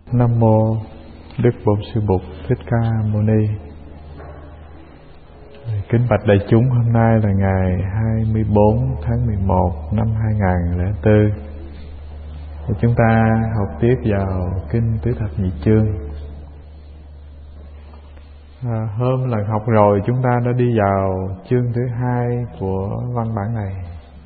Nam mô Đức Bổn Sư Bụt Thích Ca Mâu Ni. Kính bạch đại chúng, hôm nay là ngày 24 tháng 11 năm 2004. Chúng ta học tiếp vào kinh Tứ Thập Nhị Chương. Hôm lần học rồi chúng ta đã đi vào chương thứ 2 của văn bản này,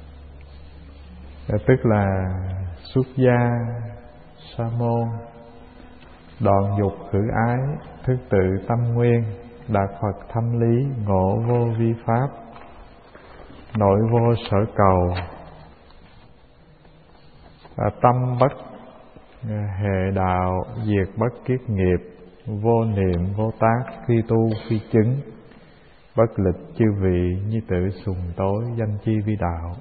tức là xuất gia sa môn, đoạn dục khử ái, thức tự tâm nguyên, đạt Phật thâm lý, ngộ vô vi pháp, nội vô sở cầu, tâm bất hệ đạo, diệt bất kiết nghiệp, vô niệm vô tác, phi tu phi chứng, bất lịch chư vị, như tự sùng tối, danh chi vi đạo.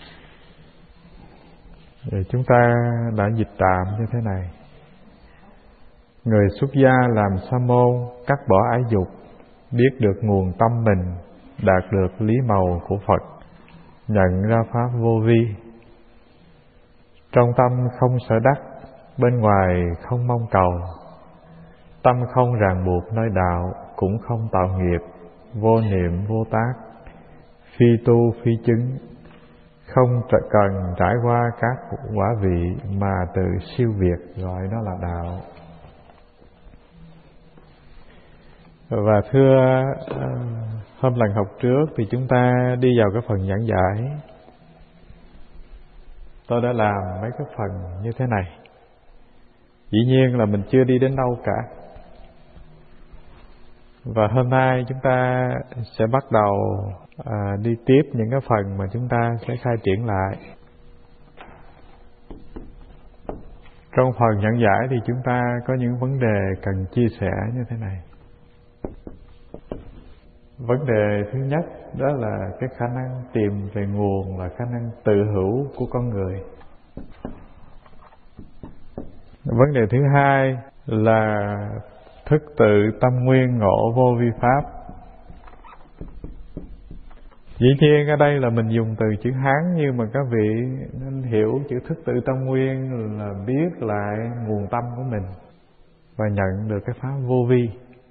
Chúng ta đã dịch tạm như thế này: người xuất gia làm sa môn, cắt bỏ ái dục, biết được nguồn tâm mình, đạt được lý màu của Phật, nhận ra pháp vô vi. Trong tâm không sở đắc, bên ngoài không mong cầu, tâm không ràng buộc nơi đạo, cũng không tạo nghiệp, vô niệm vô tác, phi tu phi chứng, không cần trải qua các quả vị mà tự siêu việt, gọi đó là đạo. Và thưa, hôm lần học trước thì chúng ta đi vào cái phần giảng giải. Tôi đã làm mấy cái phần như thế này. Dĩ nhiên là mình chưa đi đến đâu cả. Và hôm nay chúng ta sẽ bắt đầu đi tiếp những cái phần mà chúng ta sẽ khai triển lại. Trong phần giảng giải thì chúng ta có những vấn đề cần chia sẻ như thế này. Vấn đề thứ nhất đó là cái khả năng tìm về nguồn, là khả năng tự hữu của con người. Vấn đề thứ hai là thức tự tâm nguyên, ngộ vô vi pháp. Dĩ nhiên ở đây là mình dùng từ chữ Hán, nhưng mà các vị nên hiểu chữ thức tự tâm nguyên là biết lại nguồn tâm của mình và nhận được cái pháp vô vi.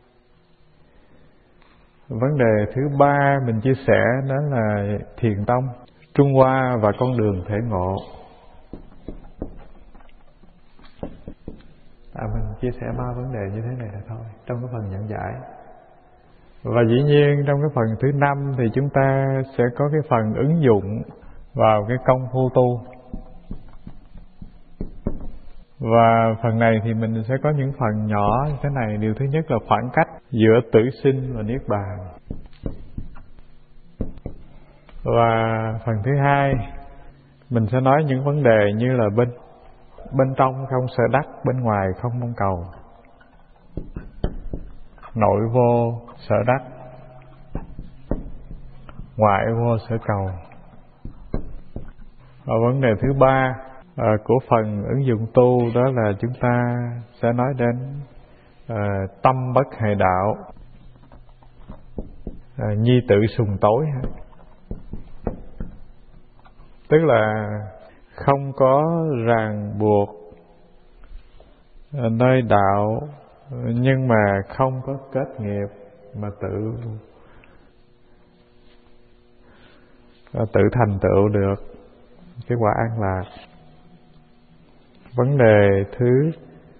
Vấn đề thứ ba mình chia sẻ đó là thiền tông, Trung Hoa và con đường thể ngộ. Mình chia sẻ 3 vấn đề như thế này là thôi, trong cái phần giảng giải. Và dĩ nhiên trong cái phần thứ 5 thì chúng ta sẽ có cái phần ứng dụng vào cái công phu tu. Và phần này thì mình sẽ có những phần nhỏ như thế này. Điều thứ nhất là khoảng cách giữa tử sinh và niết bàn. Và phần thứ hai mình sẽ nói những vấn đề như là bên trong không sở đắc, bên ngoài không mong cầu, nội vô sở đắc, ngoại vô sở cầu. Và vấn đề thứ ba của phần ứng dụng tu đó là chúng ta sẽ nói đến tâm bất hệ đạo, nhi tự sùng tối. Tức là không có ràng buộc nơi đạo, nhưng mà không có kết nghiệp, mà tự thành tựu được cái quả an lạc. Vấn đề thứ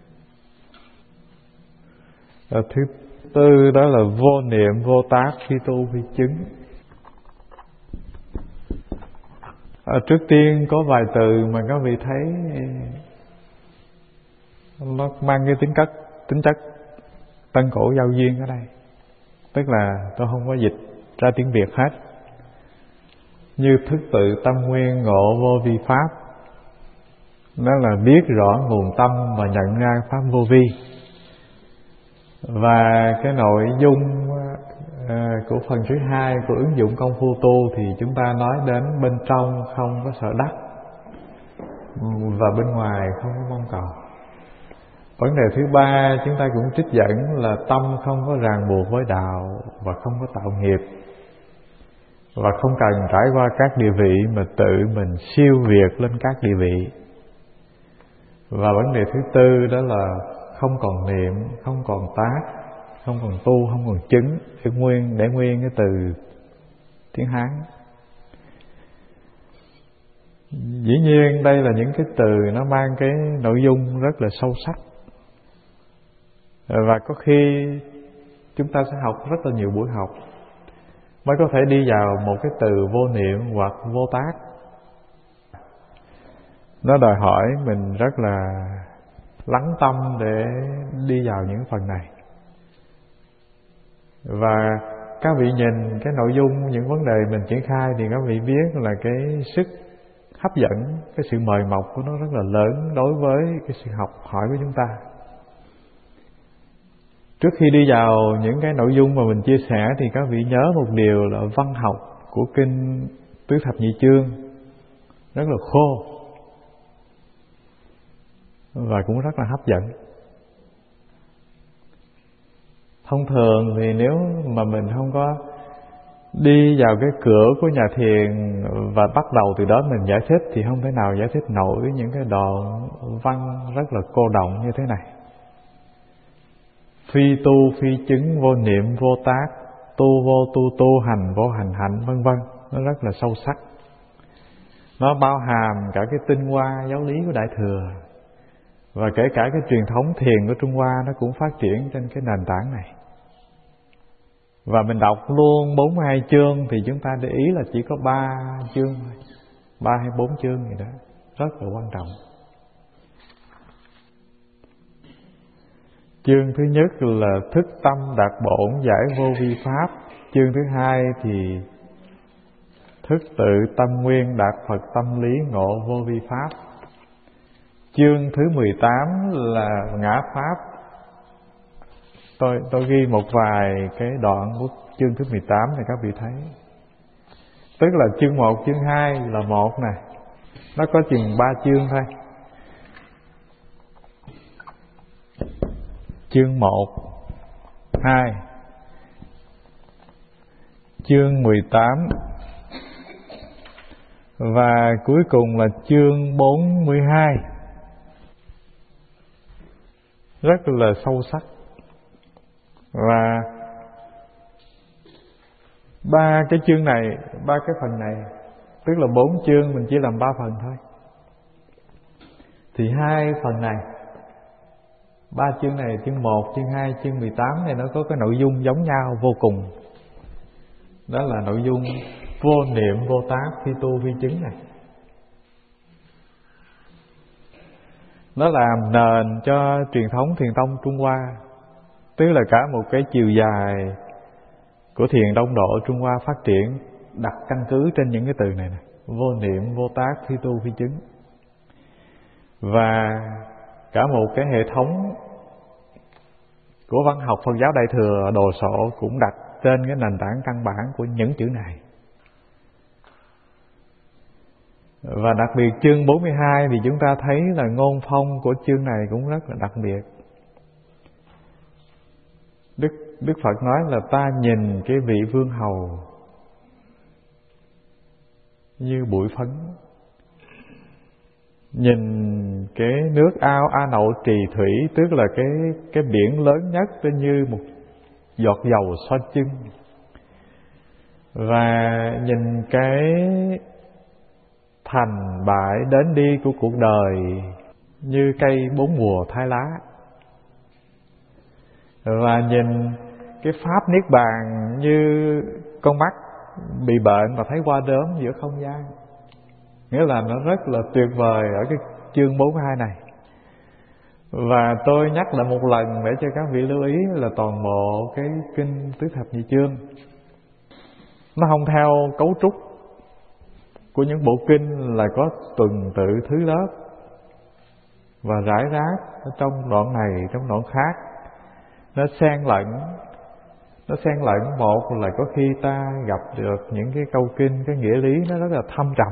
tư đó là vô niệm vô tác, phi tu phi chứng. Trước tiên có vài từ mà các vị thấy nó mang cái tính chất tân cổ giao duyên ở đây. Tức là tôi không có dịch ra tiếng Việt hết. Như thức tự tâm nguyên, ngộ vô vi pháp, đó là biết rõ nguồn tâm và nhận ra pháp vô vi. Và cái nội dung của phần thứ hai của ứng dụng công phu tu thì chúng ta nói đến bên trong không có sở đắc, và bên ngoài không có mong cầu. Vấn đề thứ ba chúng ta cũng trích dẫn là tâm không có ràng buộc với đạo và không có tạo nghiệp, và không cần trải qua các địa vị mà tự mình siêu việt lên các địa vị. Và vấn đề thứ tư đó là không còn niệm, không còn tác, không còn tu, không còn chứng, để nguyên cái từ tiếng Hán. Dĩ nhiên đây là những cái từ nó mang cái nội dung rất là sâu sắc, và có khi chúng ta sẽ học rất là nhiều buổi học mới có thể đi vào một cái từ vô niệm hoặc vô tác. Nó đòi hỏi mình rất là lắng tâm để đi vào những phần này. Và các vị nhìn cái nội dung, những vấn đề mình triển khai thì các vị biết là cái sức hấp dẫn, cái sự mời mọc của nó rất là lớn đối với cái sự học hỏi của chúng ta. Trước khi đi vào những cái nội dung mà mình chia sẻ thì các vị nhớ một điều là văn học của kinh Tứ Thập Nhị Chương rất là khô và cũng rất là hấp dẫn. Thông thường thì nếu mà mình không có đi vào cái cửa của nhà thiền và bắt đầu từ đó mình giải thích thì không thể nào giải thích nổi những cái đoạn văn rất là cô đọng như thế này. Phi tu phi chứng, vô niệm vô tác, tu vô tu, tu hành vô hành hạnh, vân vân. Nó rất là sâu sắc. Nó bao hàm cả cái tinh hoa giáo lý của Đại Thừa, và kể cả cái truyền thống thiền của Trung Hoa nó cũng phát triển trên cái nền tảng này. Và mình đọc luôn 42 chương thì chúng ta để ý là chỉ có 3 chương thôi, 3 hay 4 chương gì đó, rất là quan trọng. Chương thứ nhất là thức tâm đạt bổn giải vô vi pháp. Chương thứ hai thì thức tự tâm nguyên đạt Phật tâm lý ngộ vô vi pháp. Chương thứ 18 là ngã pháp. Tôi ghi một vài cái đoạn của chương thứ 18 này các vị thấy. Tức là chương 1, chương 2 là một nè. Nó có chừng 3 chương thôi. Chương 1, 2, chương 18 và cuối cùng là chương 42. Rất là sâu sắc. Và 3 cái chương này, 3 cái phần này, tức là 4 chương mình chỉ làm 3 phần thôi. Thì 2 phần này, 3 chương này, chương 1, chương 2, chương 18 này nó có cái nội dung giống nhau vô cùng. Đó là nội dung vô niệm, vô tác, phi tu, phi chứng này. Nó làm nền cho truyền thống thiền tông Trung Hoa. Tức là cả một cái chiều dài của thiền đông độ Trung Hoa phát triển đặt căn cứ trên những cái từ này nè: vô niệm, vô tác, phi tu, phi chứng. Và cả một cái hệ thống của văn học Phật giáo Đại Thừa đồ sộ cũng đặt trên cái nền tảng căn bản của những chữ này. Và đặc biệt chương 42 thì chúng ta thấy là ngôn phong của chương này cũng rất là đặc biệt. Đức Phật nói là ta nhìn cái vị vương hầu như bụi phấn, nhìn cái nước ao A Nậu Trì Thủy, tức là cái biển lớn nhất, nó như một giọt dầu xoa chân. Và nhìn cái thành bại đến đi của cuộc đời như cây 4 mùa thay lá. Và nhìn cái pháp niết bàn như con mắt bị bệnh và thấy qua đốm giữa không gian. Nghĩa là nó rất là tuyệt vời ở cái chương 42 này. Và tôi nhắc lại một lần để cho các vị lưu ý là toàn bộ cái kinh Tứ Thập Nhị Chương nó không theo cấu trúc của những bộ kinh là có tuần tự thứ lớp và rải rác ở trong đoạn này, trong đoạn khác. Nó xen lẫn một là có khi ta gặp được những cái câu kinh, cái nghĩa lý nó rất là thâm trầm.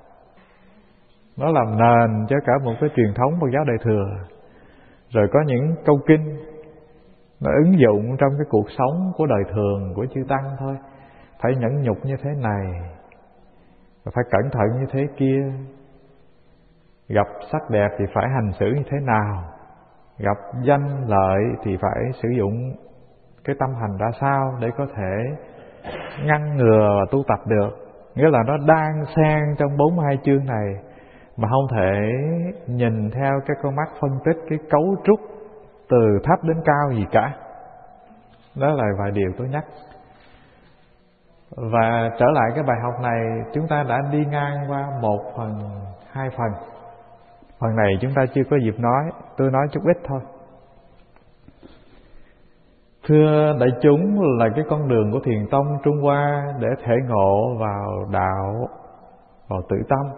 Nó làm nền cho cả một cái truyền thống Phật giáo Đại Thừa. Rồi có những câu kinh nó ứng dụng trong cái cuộc sống của đời thường của chư tăng thôi. Phải nhẫn nhục như thế này, phải cẩn thận như thế kia, gặp sắc đẹp thì phải hành xử như thế nào. gặp danh lợi thì phải sử dụng cái tâm hành ra sao để có thể ngăn ngừa và tu tập được. Nghĩa là nó đang xen trong 42 chương này, mà không thể nhìn theo cái con mắt phân tích cái cấu trúc từ thấp đến cao gì cả. Đó là vài điều tôi nhắc. Và trở lại cái bài học này, chúng ta đã đi ngang qua 1 phần, 2 phần. Phần này chúng ta chưa có dịp nói, tôi nói chút ít thôi. Thưa đại chúng, là cái con đường của Thiền tông Trung Hoa để thể ngộ vào đạo, vào tự tâm.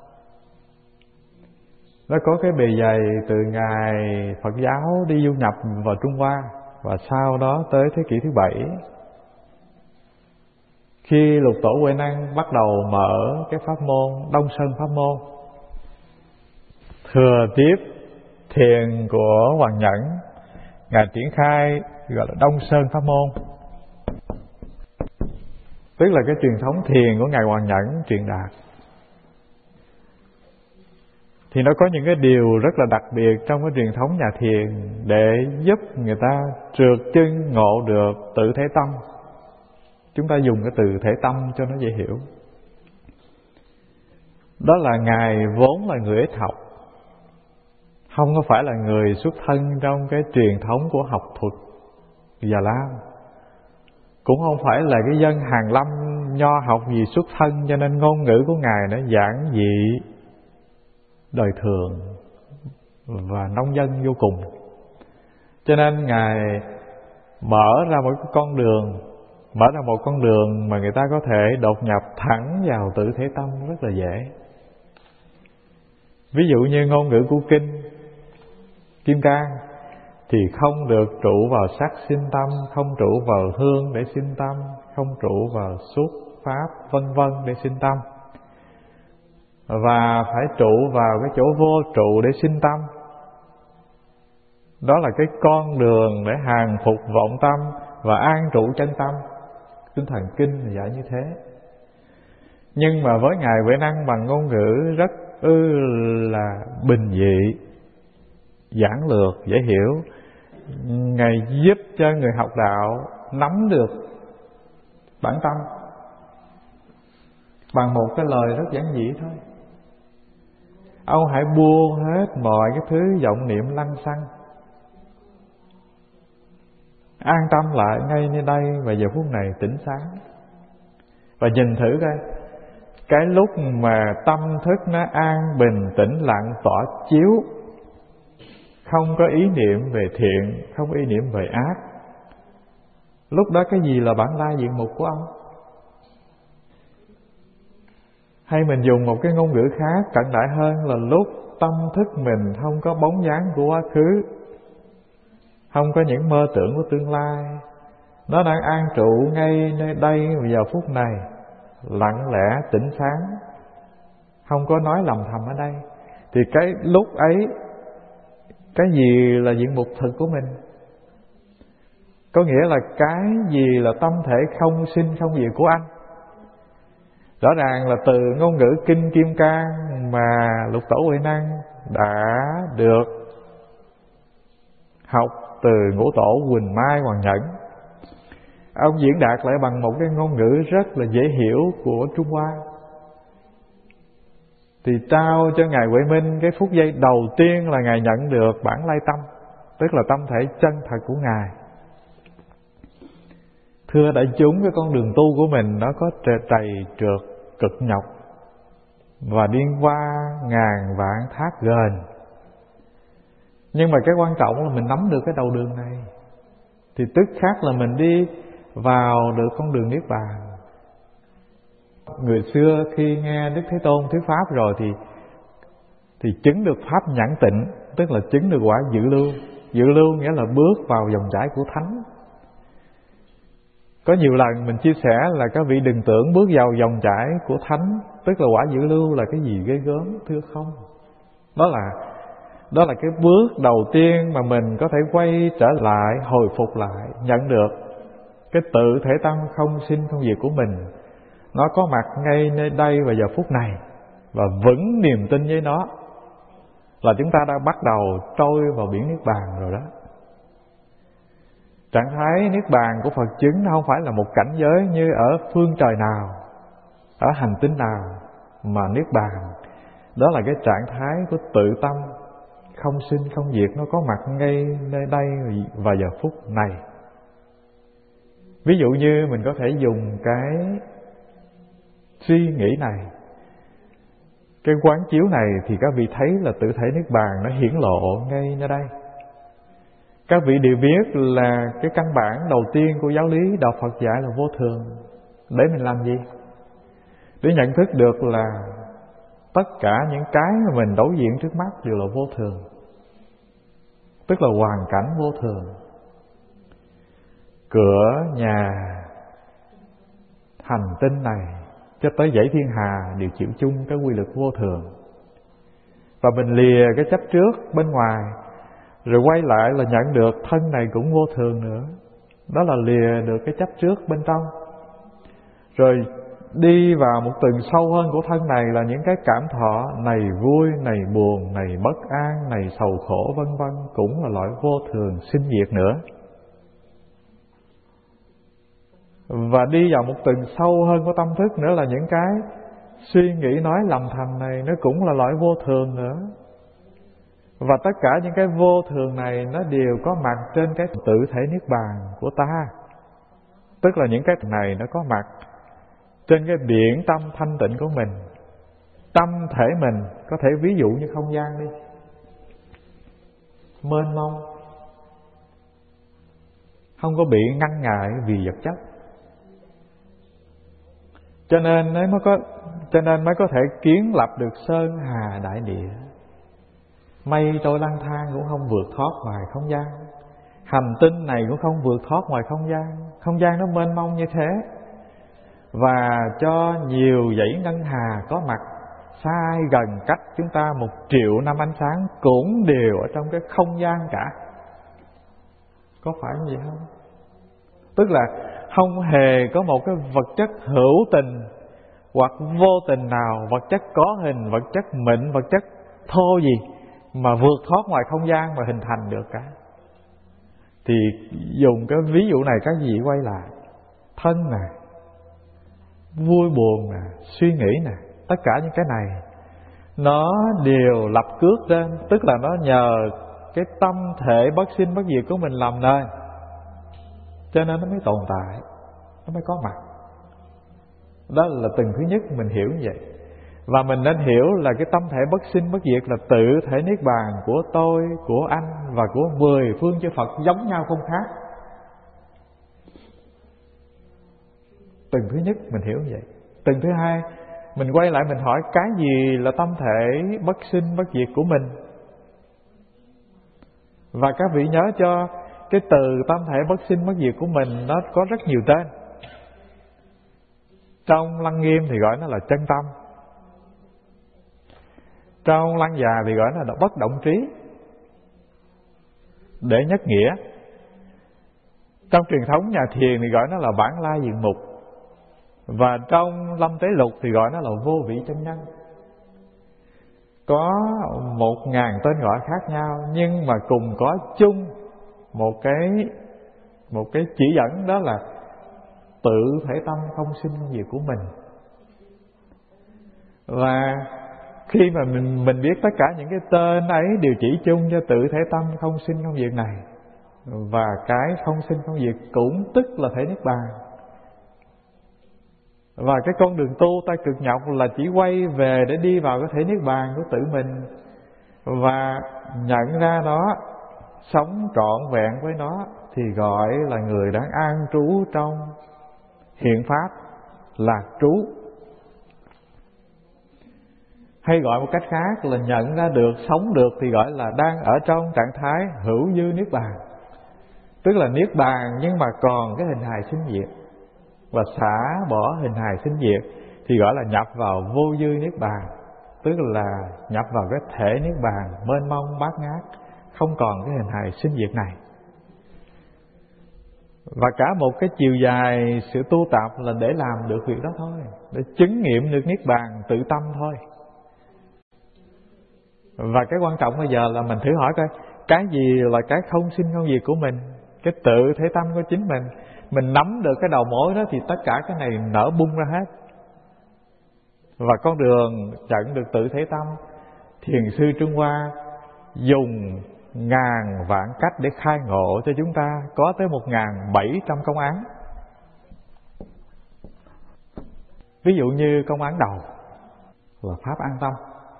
Nó có cái bề dày từ ngày Phật giáo đi du nhập vào Trung Hoa, và sau đó tới thế kỷ thứ 7, khi Lục Tổ Huệ Năng bắt đầu mở cái pháp môn Đông Sơn pháp môn, thừa tiếp thiền của Hoàng Nhẫn, Ngài triển khai gọi là Đông Sơn pháp môn, tức là cái truyền thống thiền của Ngài Hoàng Nhẫn truyền đạt. Thì nó có những cái điều rất là đặc biệt trong cái truyền thống nhà thiền để giúp người ta trượt chân ngộ được tự thể tâm. Chúng ta dùng cái từ thể tâm cho nó dễ hiểu. Đó là Ngài vốn là người ít học, không có phải là người xuất thân trong cái truyền thống của học thuật Già Lam, cũng không phải là cái dân Hàn Lâm nho học gì xuất thân, cho nên ngôn ngữ của Ngài nó giản dị, đời thường và nông dân vô cùng. Cho nên Ngài mở ra một con đường mà người ta có thể đột nhập thẳng vào tự thể tâm rất là dễ. Ví dụ như ngôn ngữ của kinh Kim Cang thì không được trụ vào sắc sinh tâm, không trụ vào hương để sinh tâm, không trụ vào xúc pháp vân vân để sinh tâm, và phải trụ vào cái chỗ vô trụ để sinh tâm. Đó là cái con đường để hàng phục vọng tâm và an trụ chân tâm. Tinh thần kinh là dạy như thế. Nhưng mà với Ngài Huệ Năng bằng ngôn ngữ rất là bình dị, giản lược, dễ hiểu, Ngài giúp cho người học đạo nắm được bản tâm bằng một cái lời rất giản dị thôi. Ông hãy buông hết mọi cái thứ vọng niệm lăng xăng, an tâm lại ngay nơi đây và giờ phút này tỉnh sáng. Và nhìn thử coi, cái lúc mà tâm thức nó an bình tĩnh lặng tỏ chiếu, không có ý niệm về thiện, không có ý niệm về ác, lúc đó cái gì là bản lai diện mục của ông? Hay mình dùng một cái ngôn ngữ khác cận đại hơn là lúc tâm thức mình không có bóng dáng của quá khứ, không có những mơ tưởng của tương lai, nó đang an trụ ngay nơi đây vào phút này, lặng lẽ tỉnh sáng, không có nói lầm thầm ở đây. Thì cái lúc ấy, cái gì là diện mục thực của mình? Có nghĩa là cái gì là tâm thể không sinh không diệt của anh? Rõ ràng là từ ngôn ngữ kinh Kim Cang mà Lục Tổ Huệ Năng đã được học từ Ngũ Tổ Huỳnh Mai Hoàng Nhẫn. Ông diễn đạt lại bằng một cái ngôn ngữ rất là dễ hiểu của Trung Hoa, thì trao cho Ngài Huệ Minh cái phút giây đầu tiên là Ngài nhận được bản lai tâm, tức là tâm thể chân thật của Ngài. Thưa đại chúng, cái con đường tu của mình nó có trầy trượt cực nhọc và đi qua ngàn vạn thác ghềnh, nhưng mà cái quan trọng là mình nắm được cái đầu đường này thì tức khắc là mình đi vào được con đường niết bàn. Người xưa khi nghe Đức Thế Tôn thuyết pháp rồi thì chứng được pháp nhãn tịnh, tức là chứng được quả dự lưu. Dự lưu nghĩa là bước vào dòng chảy của thánh. Có nhiều lần mình chia sẻ là các vị đừng tưởng bước vào dòng chảy của thánh tức là quả dự lưu là cái gì ghê gớm, thưa không. Đó là cái bước đầu tiên mà mình có thể quay trở lại, hồi phục lại, nhận được cái tự thể tâm không sinh không diệt của mình. Nó có mặt ngay nơi đây và giờ phút này, và vững niềm tin với nó. là chúng ta đã bắt đầu trôi vào biển Niết Bàn rồi đó. Trạng thái Niết Bàn của Phật chứng không phải là một cảnh giới như ở phương trời nào, ở hành tinh nào, mà Niết Bàn đó là cái trạng thái của tự tâm không sinh không diệt, nó có mặt ngay nơi đây và giờ phút này. Ví dụ như mình có thể dùng cái suy nghĩ này, cái quán chiếu này, thì các vị thấy là tự thể Niết Bàn nó hiển lộ ngay nơi đây. Các vị đều biết là cái căn bản đầu tiên của giáo lý Đạo Phật dạy là vô thường. Để mình làm gì? Để nhận thức được là tất cả những cái mà mình đối diện trước mắt đều là vô thường, tức là hoàn cảnh vô thường. Cửa nhà hành tinh này cho tới dãy thiên hà đều chịu chung cái quy luật vô thường. Và mình lìa cái chấp trước bên ngoài, rồi quay lại là nhận được thân này cũng vô thường nữa. Đó là lìa được cái chấp trước bên trong. Rồi đi vào một tầng sâu hơn của thân này là những cái cảm thọ này vui, này buồn, này bất an, này sầu khổ vân vân, cũng là loại vô thường sinh diệt nữa. Và đi vào một tầng sâu hơn của tâm thức nữa là những cái suy nghĩ nói lầm thầm này, nó cũng là loại vô thường nữa. Và tất cả những cái vô thường này nó đều có mặt trên cái tự thể Niết Bàn của ta. Tức là những cái này nó có mặt trên cái biển tâm thanh tịnh của mình. Tâm thể mình có thể ví dụ như không gian đi, mênh mông, không có bị ngăn ngại vì vật chất. Cho nên mới có thể kiến lập được sơn hà đại địa. Mây trôi lang thang cũng không vượt thoát ngoài không gian. Hành tinh này cũng không vượt thoát ngoài không gian. Không gian nó mênh mông như thế. Và cho nhiều dãy ngân hà có mặt xa gần cách chúng ta 1 triệu năm ánh sáng cũng đều ở trong cái không gian cả. Có phải như vậy không? Tức là không hề có một cái vật chất hữu tình hoặc vô tình nào, vật chất có hình, vật chất mịn, vật chất thô gì mà vượt thoát ngoài không gian mà hình thành được cả. Thì dùng cái ví dụ này các vị quay lại, thân nè, vui buồn nè, suy nghĩ nè, tất cả những cái này nó đều lập cước lên. Tức là nó nhờ cái tâm thể bất sinh bất diệt của mình làm nên, cho nên nó mới tồn tại, nó mới có mặt. Đó là từng thứ nhất mình hiểu như vậy. Và mình nên hiểu là cái tâm thể bất sinh bất diệt là tự thể Niết Bàn của tôi, của anh và của 10 phương chư Phật giống nhau không khác. Từng thứ nhất mình hiểu như vậy. Từng thứ hai, mình quay lại mình hỏi cái gì là tâm thể bất sinh bất diệt của mình. Và các vị nhớ cho cái từ tâm thể bất sinh bất diệt của mình nó có rất nhiều tên. Trong Lăng Nghiêm thì gọi nó là chân tâm, trong Lăng Già thì gọi nó là bất động trí, để nhất nghĩa. Trong truyền thống nhà thiền thì gọi nó là bản lai diện mục. Và trong Lâm Tế Lục thì gọi nó là vô vị chân nhân. Có 1000 tên gọi khác nhau, nhưng mà cùng có chung một cái chỉ dẫn, đó là tự thể tâm không sinh không diệt của mình. Và khi mà mình biết tất cả những cái tên ấy đều chỉ chung cho tự thể tâm không sinh không diệt này, và cái không sinh không diệt cũng tức là thể Niết Bàn. Và cái con đường tu ta cực nhọc là chỉ quay về để đi vào cái thể Niết Bàn của tự mình, và nhận ra nó, sống trọn vẹn với nó, thì gọi là người đang an trú trong hiện pháp, lạc trú. Hay gọi một cách khác là nhận ra được, sống được, thì gọi là đang ở trong trạng thái hữu dư Niết Bàn. Tức là Niết Bàn nhưng mà còn cái hình hài sinh diệt. Và xả bỏ hình hài sinh diệt thì gọi là nhập vào vô dư Niết Bàn. Tức là nhập vào cái thể Niết Bàn mênh mông bát ngát, không còn cái hình hài sinh diệt này. Và cả một cái chiều dài sự tu tập là để làm được việc đó thôi, để chứng nghiệm được Niết Bàn tự tâm thôi. Và cái quan trọng bây giờ là mình thử hỏi coi, cái gì là cái không sinh không diệt của mình? Cái tự thể tâm của chính mình. Mình nắm được cái đầu mối đó thì tất cả cái này nở bung ra hết. Và con đường trận được tự thể tâm, Thiền sư Trung Hoa dùng ngàn vạn cách để khai ngộ cho chúng ta, có tới 1700 công án. Ví dụ như công án đầu là pháp an tâm.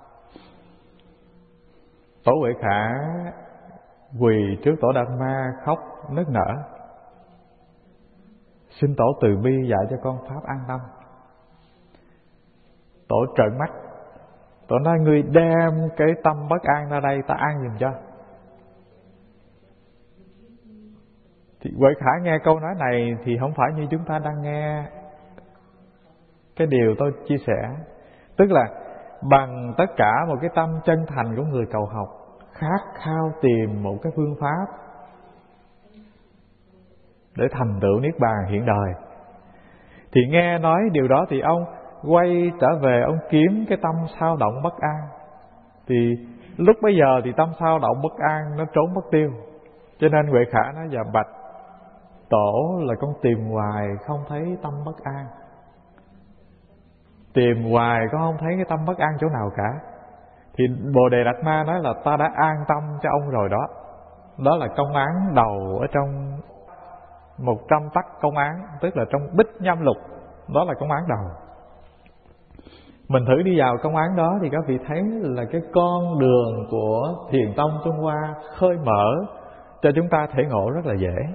Tổ Huệ Khả quỳ trước Tổ Đạt Ma khóc nức nở, xin Tổ từ bi dạy cho con pháp an tâm. Tổ trợn mắt, Tổ nói ngươi đem cái tâm bất an ra đây, ta an giùm cho. Thì Huệ Khả nghe câu nói này thì không phải như chúng ta đang nghe cái điều tôi chia sẻ. Tức là bằng tất cả một cái tâm chân thành của người cầu học, khát khao tìm một cái phương pháp để thành tựu niết bàn hiện đời, thì nghe nói điều đó thì ông quay trở về, ông kiếm cái tâm sao động bất an. Thì lúc bấy giờ thì tâm sao động bất an nó trốn mất tiêu. Cho nên Huệ Khả nói: dạ bạch Tổ, là con tìm hoài không thấy tâm bất an. Tìm hoài con không thấy cái tâm bất an chỗ nào cả. Thì Bồ Đề Đạt Ma nói là ta đã an tâm cho ông rồi đó. Đó là công án đầu ở trong 100 tắc công án, tức là trong Bích Nhâm Lục. Đó là công án đầu. Mình thử đi vào công án đó thì các vị thấy là cái con đường của Thiền tông Trung Hoa khơi mở cho chúng ta thể ngộ rất là dễ.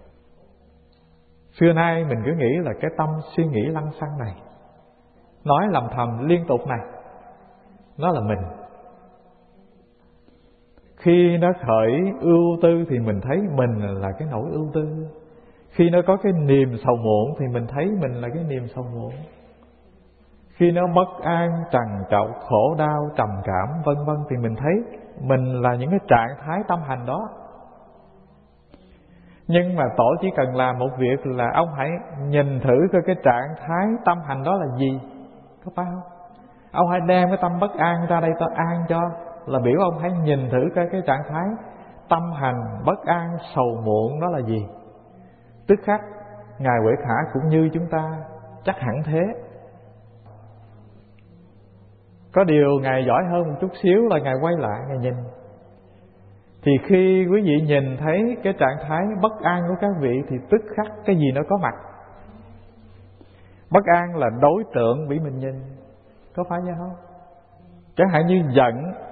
Xưa nay mình cứ nghĩ là cái tâm suy nghĩ lăng xăng này, nói lầm thầm liên tục này, nó là mình. Khi nó khởi ưu tư thì mình thấy mình là cái nỗi ưu tư. Khi nó có cái niềm sầu muộn thì mình thấy mình là cái niềm sầu muộn. Khi nó bất an, trằn trọc, khổ đau, trầm cảm vân vân thì mình thấy mình là những cái trạng thái tâm hành đó. Nhưng mà Tổ chỉ cần làm một việc là ông hãy nhìn thử coi cái trạng thái tâm hành đó là gì, có phải không? Ông hãy đem cái tâm bất an ra đây ta an cho, là biểu ông hãy nhìn thử coi cái trạng thái tâm hành bất an, sầu muộn đó là gì. Tức khắc Ngài Huệ Khả cũng như chúng ta chắc hẳn thế. Có điều Ngài giỏi hơn một chút xíu là Ngài quay lại, Ngài nhìn. Thì khi quý vị nhìn thấy cái trạng thái bất an của các vị thì tức khắc cái gì nó có mặt. Bất an là đối tượng bị mình nhìn, có phải vậy không? Chẳng hạn như giận,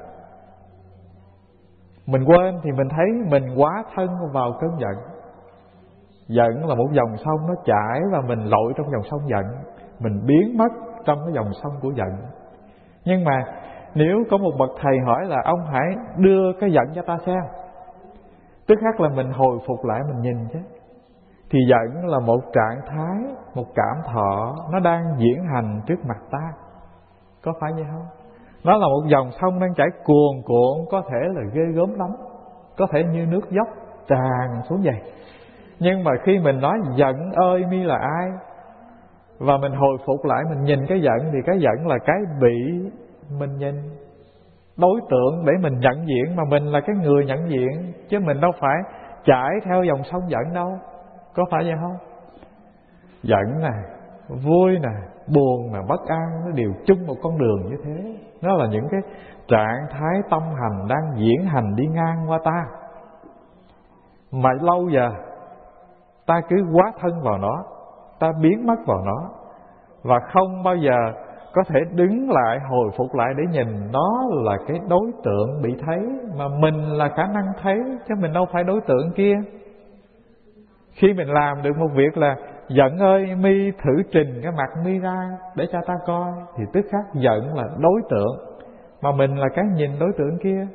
mình quên thì mình thấy mình quá thân vào cơn giận. Giận là một dòng sông nó chảy và mình lội trong dòng sông giận, mình biến mất trong cái dòng sông của giận. Nhưng mà nếu có một bậc thầy hỏi là ông hãy đưa cái giận cho ta xem, tức khắc là mình hồi phục lại, mình nhìn chứ. Thì giận là một trạng thái, một cảm thọ nó đang diễn hành trước mặt ta, có phải vậy không? Nó là một dòng sông đang chảy cuồn cuộn, có thể là ghê gớm lắm, có thể như nước dốc tràn xuống vậy. Nhưng mà khi mình nói giận ơi mi là ai, và mình hồi phục lại, mình nhìn cái giận, thì cái giận là cái bị mình nhìn, đối tượng để mình nhận diện, mà mình là cái người nhận diện, chứ mình đâu phải chảy theo dòng sông giận đâu, có phải vậy không? Giận nè, vui nè, buồn nè, bất an, nó đều chung một con đường như thế. Nó là những cái trạng thái tâm hành đang diễn hành đi ngang qua ta, mà lâu giờ ta cứ quá thân vào nó, ta biến mất vào nó, và không bao giờ có thể đứng lại, hồi phục lại để nhìn nó là cái đối tượng bị thấy, mà mình là khả năng thấy, chứ mình đâu phải đối tượng kia. Khi mình làm được một việc là giận ơi mi thử trình cái mặt mi ra để cho ta coi, thì tức khắc giận là đối tượng, mà mình là cái nhìn đối tượng kia.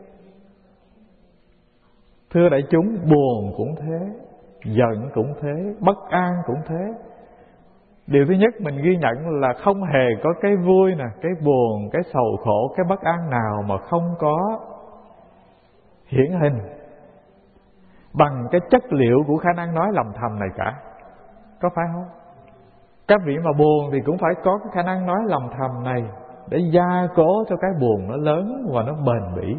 Thưa đại chúng, buồn cũng thế, giận cũng thế, bất an cũng thế. Điều thứ nhất mình ghi nhận là không hề có cái vui nè, cái buồn, cái sầu khổ, cái bất an nào mà không có hiển hình bằng cái chất liệu của khả năng nói lầm thầm này cả, có phải không? Các vị mà buồn thì cũng phải có cái khả năng nói lầm thầm này để gia cố cho cái buồn nó lớn và nó bền bỉ.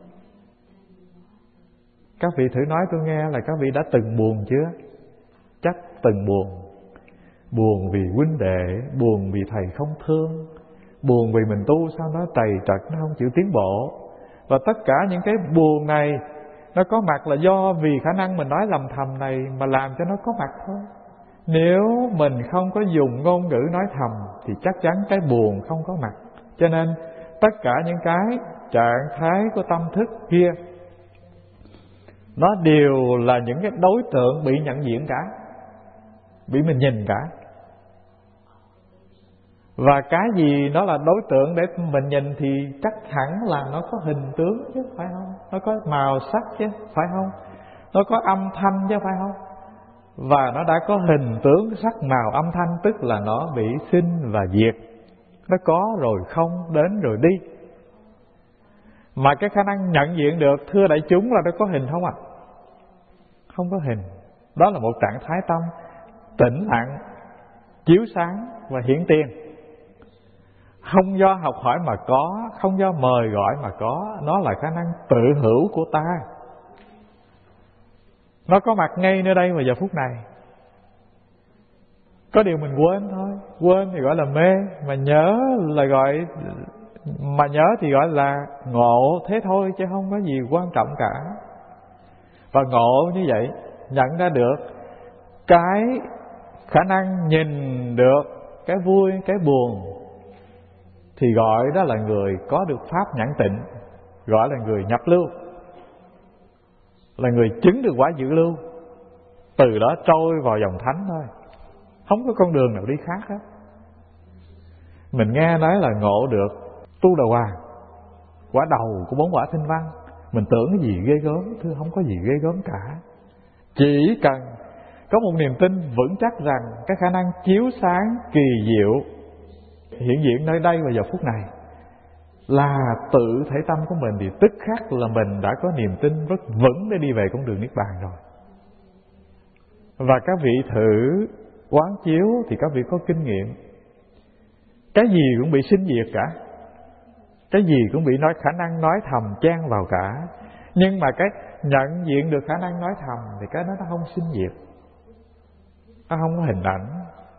Các vị thử nói tôi nghe là các vị đã từng buồn chưa? Chắc từng buồn. Buồn vì huynh đệ, buồn vì thầy không thương, buồn vì mình tu sao nó trầy trật, nó không chịu tiến bộ. Và tất cả những cái buồn này nó có mặt là do vì khả năng mình nói lầm thầm này mà làm cho nó có mặt thôi. Nếu mình không có dùng ngôn ngữ nói thầm thì chắc chắn cái buồn không có mặt. Cho nên tất cả những cái trạng thái của tâm thức kia nó đều là những cái đối tượng bị nhận diện cả, bị mình nhìn cả. Và cái gì nó là đối tượng để mình nhìn thì chắc hẳn là nó có hình tướng chứ, phải không? Nó có màu sắc chứ, phải không? Nó có âm thanh chứ, phải không? Và nó đã có hình tướng, sắc màu, âm thanh, tức là nó bị sinh và diệt. Nó có rồi không, đến rồi đi. Mà cái khả năng nhận diện được, thưa đại chúng, là nó có hình không ạ? Không có hình. Đó là một trạng thái tâm tĩnh lặng, chiếu sáng và hiển tiền. Không do học hỏi mà có, không do mời gọi mà có. Nó là khả năng tự hữu của ta. Nó có mặt ngay nơi đây vào giờ phút này. Có điều mình quên thôi. Quên thì gọi là mê, mà nhớ là gọi, mà nhớ thì gọi là ngộ thế thôi, chứ không có gì quan trọng cả. Và ngộ như vậy, nhận ra được cái khả năng nhìn được cái vui, cái buồn, thì gọi đó là người có được pháp nhãn tịnh, gọi là người nhập lưu, là người chứng được quả dự lưu. Từ đó trôi vào dòng thánh thôi, không có con đường nào đi khác hết. Mình nghe nói là ngộ được Tu Đà Hoàng, quả đầu của 4 quả Tinh Văn. Mình tưởng cái gì ghê gớm, thưa không có gì ghê gớm cả. Chỉ cần có một niềm tin vững chắc rằng cái khả năng chiếu sáng kỳ diệu hiện diện nơi đây vào giờ phút này là tự thể tâm của mình, thì tức khắc là mình đã có niềm tin rất vững để đi về con đường Niết Bàn rồi. Và các vị thử quán chiếu thì các vị có kinh nghiệm. Cái gì cũng bị sinh diệt cả, cái gì cũng bị nói khả năng nói thầm chen vào cả. Nhưng mà cái nhận diện được khả năng nói thầm thì cái đó nó không sinh diệt, nó không có hình ảnh,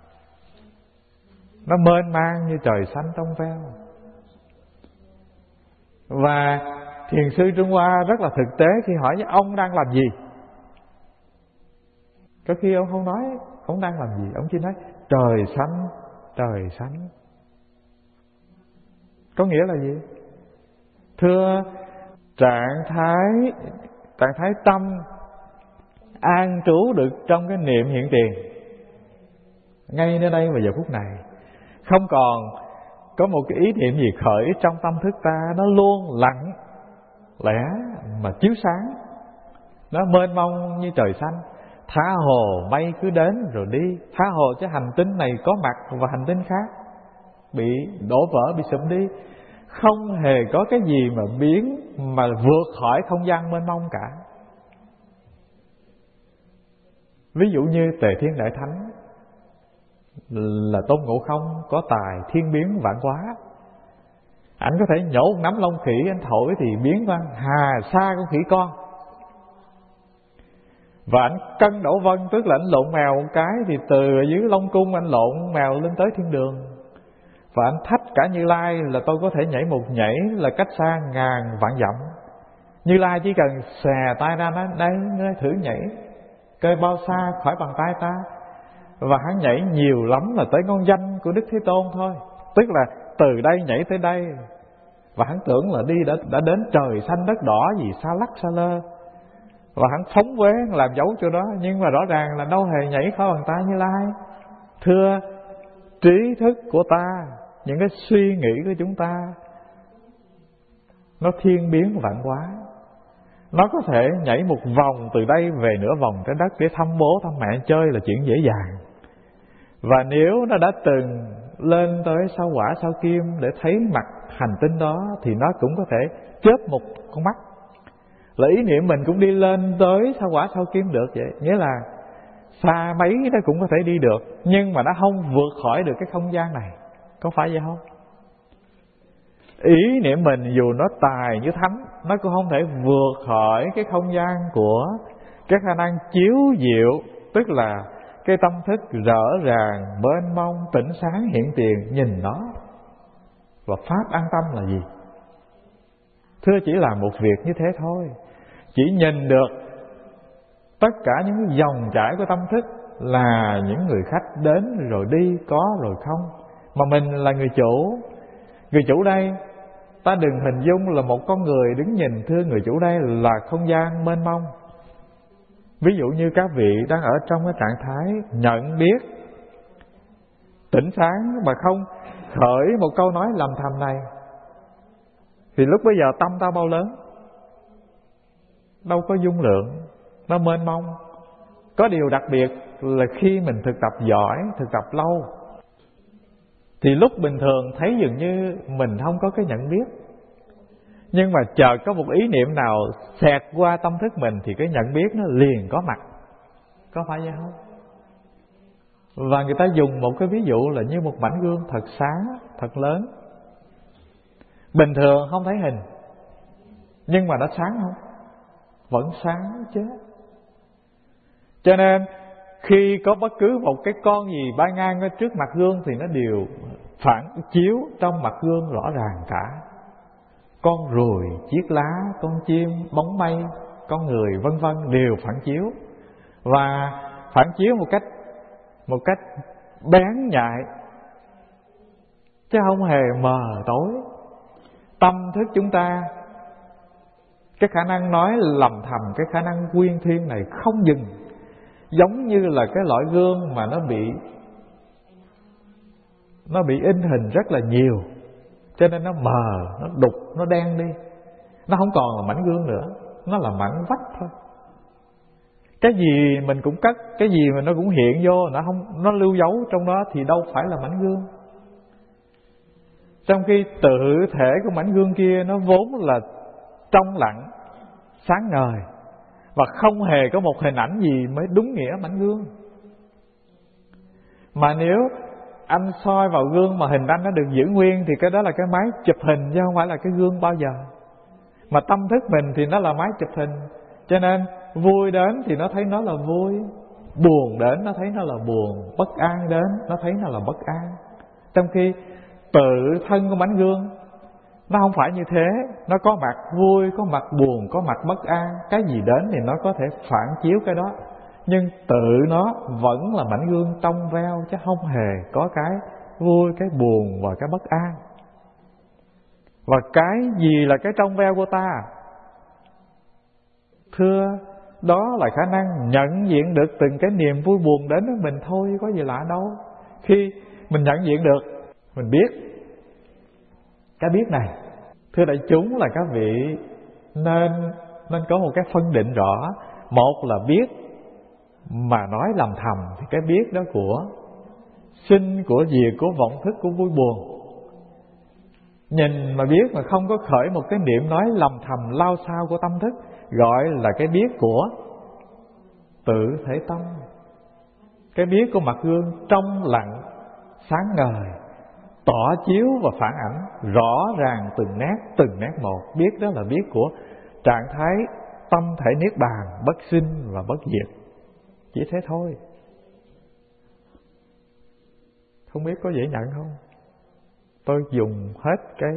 nó mênh mang như trời xanh trong veo. Và thiền sư Trung Hoa rất là thực tế khi hỏi với ông đang làm gì. Có khi ông không nói ông đang làm gì, ông chỉ nói trời xanh, trời xanh. Có nghĩa là gì? Thưa, trạng thái tâm an trú được trong cái niệm hiện tiền ngay nơi đây vào giờ phút này. Không còn có một cái ý niệm gì khởi trong tâm thức ta, nó luôn lặng lẽ mà chiếu sáng, nó mênh mông như trời xanh. Tha hồ mây cứ đến rồi đi, tha hồ cho hành tinh này có mặt và hành tinh khác bị đổ vỡ, bị sụp đi. Không hề có cái gì mà biến, mà vượt khỏi không gian mênh mông cả. Ví dụ như Tề Thiên Đại Thánh là Tôn Ngộ Không, có tài thiên biến vạn hóa. Ảnh có thể nhổ một nắm lông khỉ, anh thổi thì biến ra hà sa con khỉ con. Và ảnh cân đổ vân, tức là ảnh lộn mèo một cái thì từ dưới Long Cung ảnh lộn mèo lên tới thiên đường. Và anh thách cả Như Lai là tôi có thể nhảy một nhảy là cách xa ngàn vạn dặm. Như Lai chỉ cần xè tay ra nói đây, ngươi thử nhảy coi bao xa khỏi bàn tay ta. Và hắn nhảy nhiều lắm là tới ngón danh của Đức Thế Tôn thôi, tức là từ đây nhảy tới đây. Và hắn tưởng là đi đã đến trời xanh đất đỏ gì xa lắc xa lơ, và hắn phóng quế làm dấu cho đó. Nhưng mà rõ ràng là đâu hề nhảy khỏi bàn tay Như Lai. Thưa, trí thức của ta, những cái suy nghĩ của chúng ta nó thiên biến vạn hóa. Nó có thể nhảy một vòng từ đây về nửa vòng trái đất để thăm bố thăm mẹ chơi là chuyện dễ dàng. Và nếu nó đã từng lên tới sao Hỏa sao Kim để thấy mặt hành tinh đó, thì nó cũng có thể chớp một con mắt là ý niệm mình cũng đi lên tới sao Hỏa sao Kim được vậy. Nghĩa là xa mấy nó cũng có thể đi được, nhưng mà nó không vượt khỏi được cái không gian này. Có phải vậy không? ý niệm mình dù nó tài như thánh, nó cũng không thể vượt khỏi cái không gian của cái khả năng chiếu diệu, tức là cái tâm thức rõ ràng, mênh mông, tỉnh sáng hiện tiền nhìn nó. Và pháp an tâm là gì? Thưa, chỉ là một việc như thế thôi. Chỉ nhìn được tất cả những dòng chảy của tâm thức là những người khách đến rồi đi, có rồi không, mà mình là người chủ. Người chủ đây, ta đừng hình dung là một con người đứng nhìn. Thưa, người chủ đây là không gian mênh mông. Ví dụ như các vị đang ở trong cái trạng thái nhận biết, tỉnh sáng mà không khởi một câu nói lầm thầm này, thì lúc bây giờ tâm ta bao lớn, đâu có dung lượng, nó mênh mông. Có điều đặc biệt là khi mình thực tập giỏi, thực tập lâu, thì lúc bình thường thấy dường như mình không có cái nhận biết, nhưng mà chợt có một ý niệm nào xẹt qua tâm thức mình thì cái nhận biết nó liền có mặt. Có phải vậy không? Và người ta dùng một cái ví dụ là như một mảnh gương thật sáng, thật lớn. Bình thường không thấy hình, nhưng mà nó sáng không? Vẫn sáng chứ. Cho nên khi có bất cứ một cái con gì bay ngang ở trước mặt gương thì nó đều phản chiếu trong mặt gương rõ ràng cả. Con ruồi, chiếc lá, con chim, bóng mây, con người vân vân đều phản chiếu. Và phản chiếu một cách bén nhạy, chứ không hề mờ tối. Tâm thức chúng ta, cái khả năng nói lầm thầm, cái khả năng quyên thiên này không dừng. Giống như là cái loại gương mà nó bị in hình rất là nhiều, cho nên nó mờ, nó đục, nó đen đi. Nó không còn là mảnh gương nữa, nó là mảnh vách thôi. Cái gì mình cũng cất, cái gì mà nó cũng hiện vô, nó lưu dấu trong đó thì đâu phải là mảnh gương. Trong khi tự thể của mảnh gương kia nó vốn là trong lặng, sáng ngời, và không hề có một hình ảnh gì mới đúng nghĩa mảnh gương. Mà nếu anh soi vào gương mà hình ảnh nó được giữ nguyên thì cái đó là cái máy chụp hình, chứ không phải là cái gương bao giờ. Mà tâm thức mình thì nó là máy chụp hình, cho nên vui đến thì nó thấy nó là vui, buồn đến nó thấy nó là buồn, bất an đến nó thấy nó là bất an. Trong khi tự thân của mảnh gương nó không phải như thế, nó có mặt vui, có mặt buồn, có mặt bất an. Cái gì đến thì nó có thể phản chiếu cái đó, nhưng tự nó vẫn là mảnh gương trong veo, chứ không hề có cái vui, cái buồn và cái bất an. Và cái gì là cái trong veo của ta? Thưa, đó là khả năng nhận diện được từng cái niềm vui buồn đến với mình thôi, có gì lạ đâu. Khi mình nhận diện được, mình biết. Cái biết này, thưa đại chúng, là các vị nên có một cái phân định rõ. Một là biết mà nói lầm thầm, thì cái biết đó của sinh, của diệt, của vọng thức, của vui buồn. Nhìn mà biết mà không có khởi một cái niệm nói lầm thầm lao sao của tâm thức, gọi là cái biết của tự thể tâm. Cái biết của mặt gương trong lặng, sáng ngời, tỏ chiếu và phản ảnh rõ ràng từng nét một. Biết đó là biết của trạng thái tâm thể niết bàn, bất sinh và bất diệt. Chỉ thế thôi. Không biết có dễ nhận không? Tôi dùng hết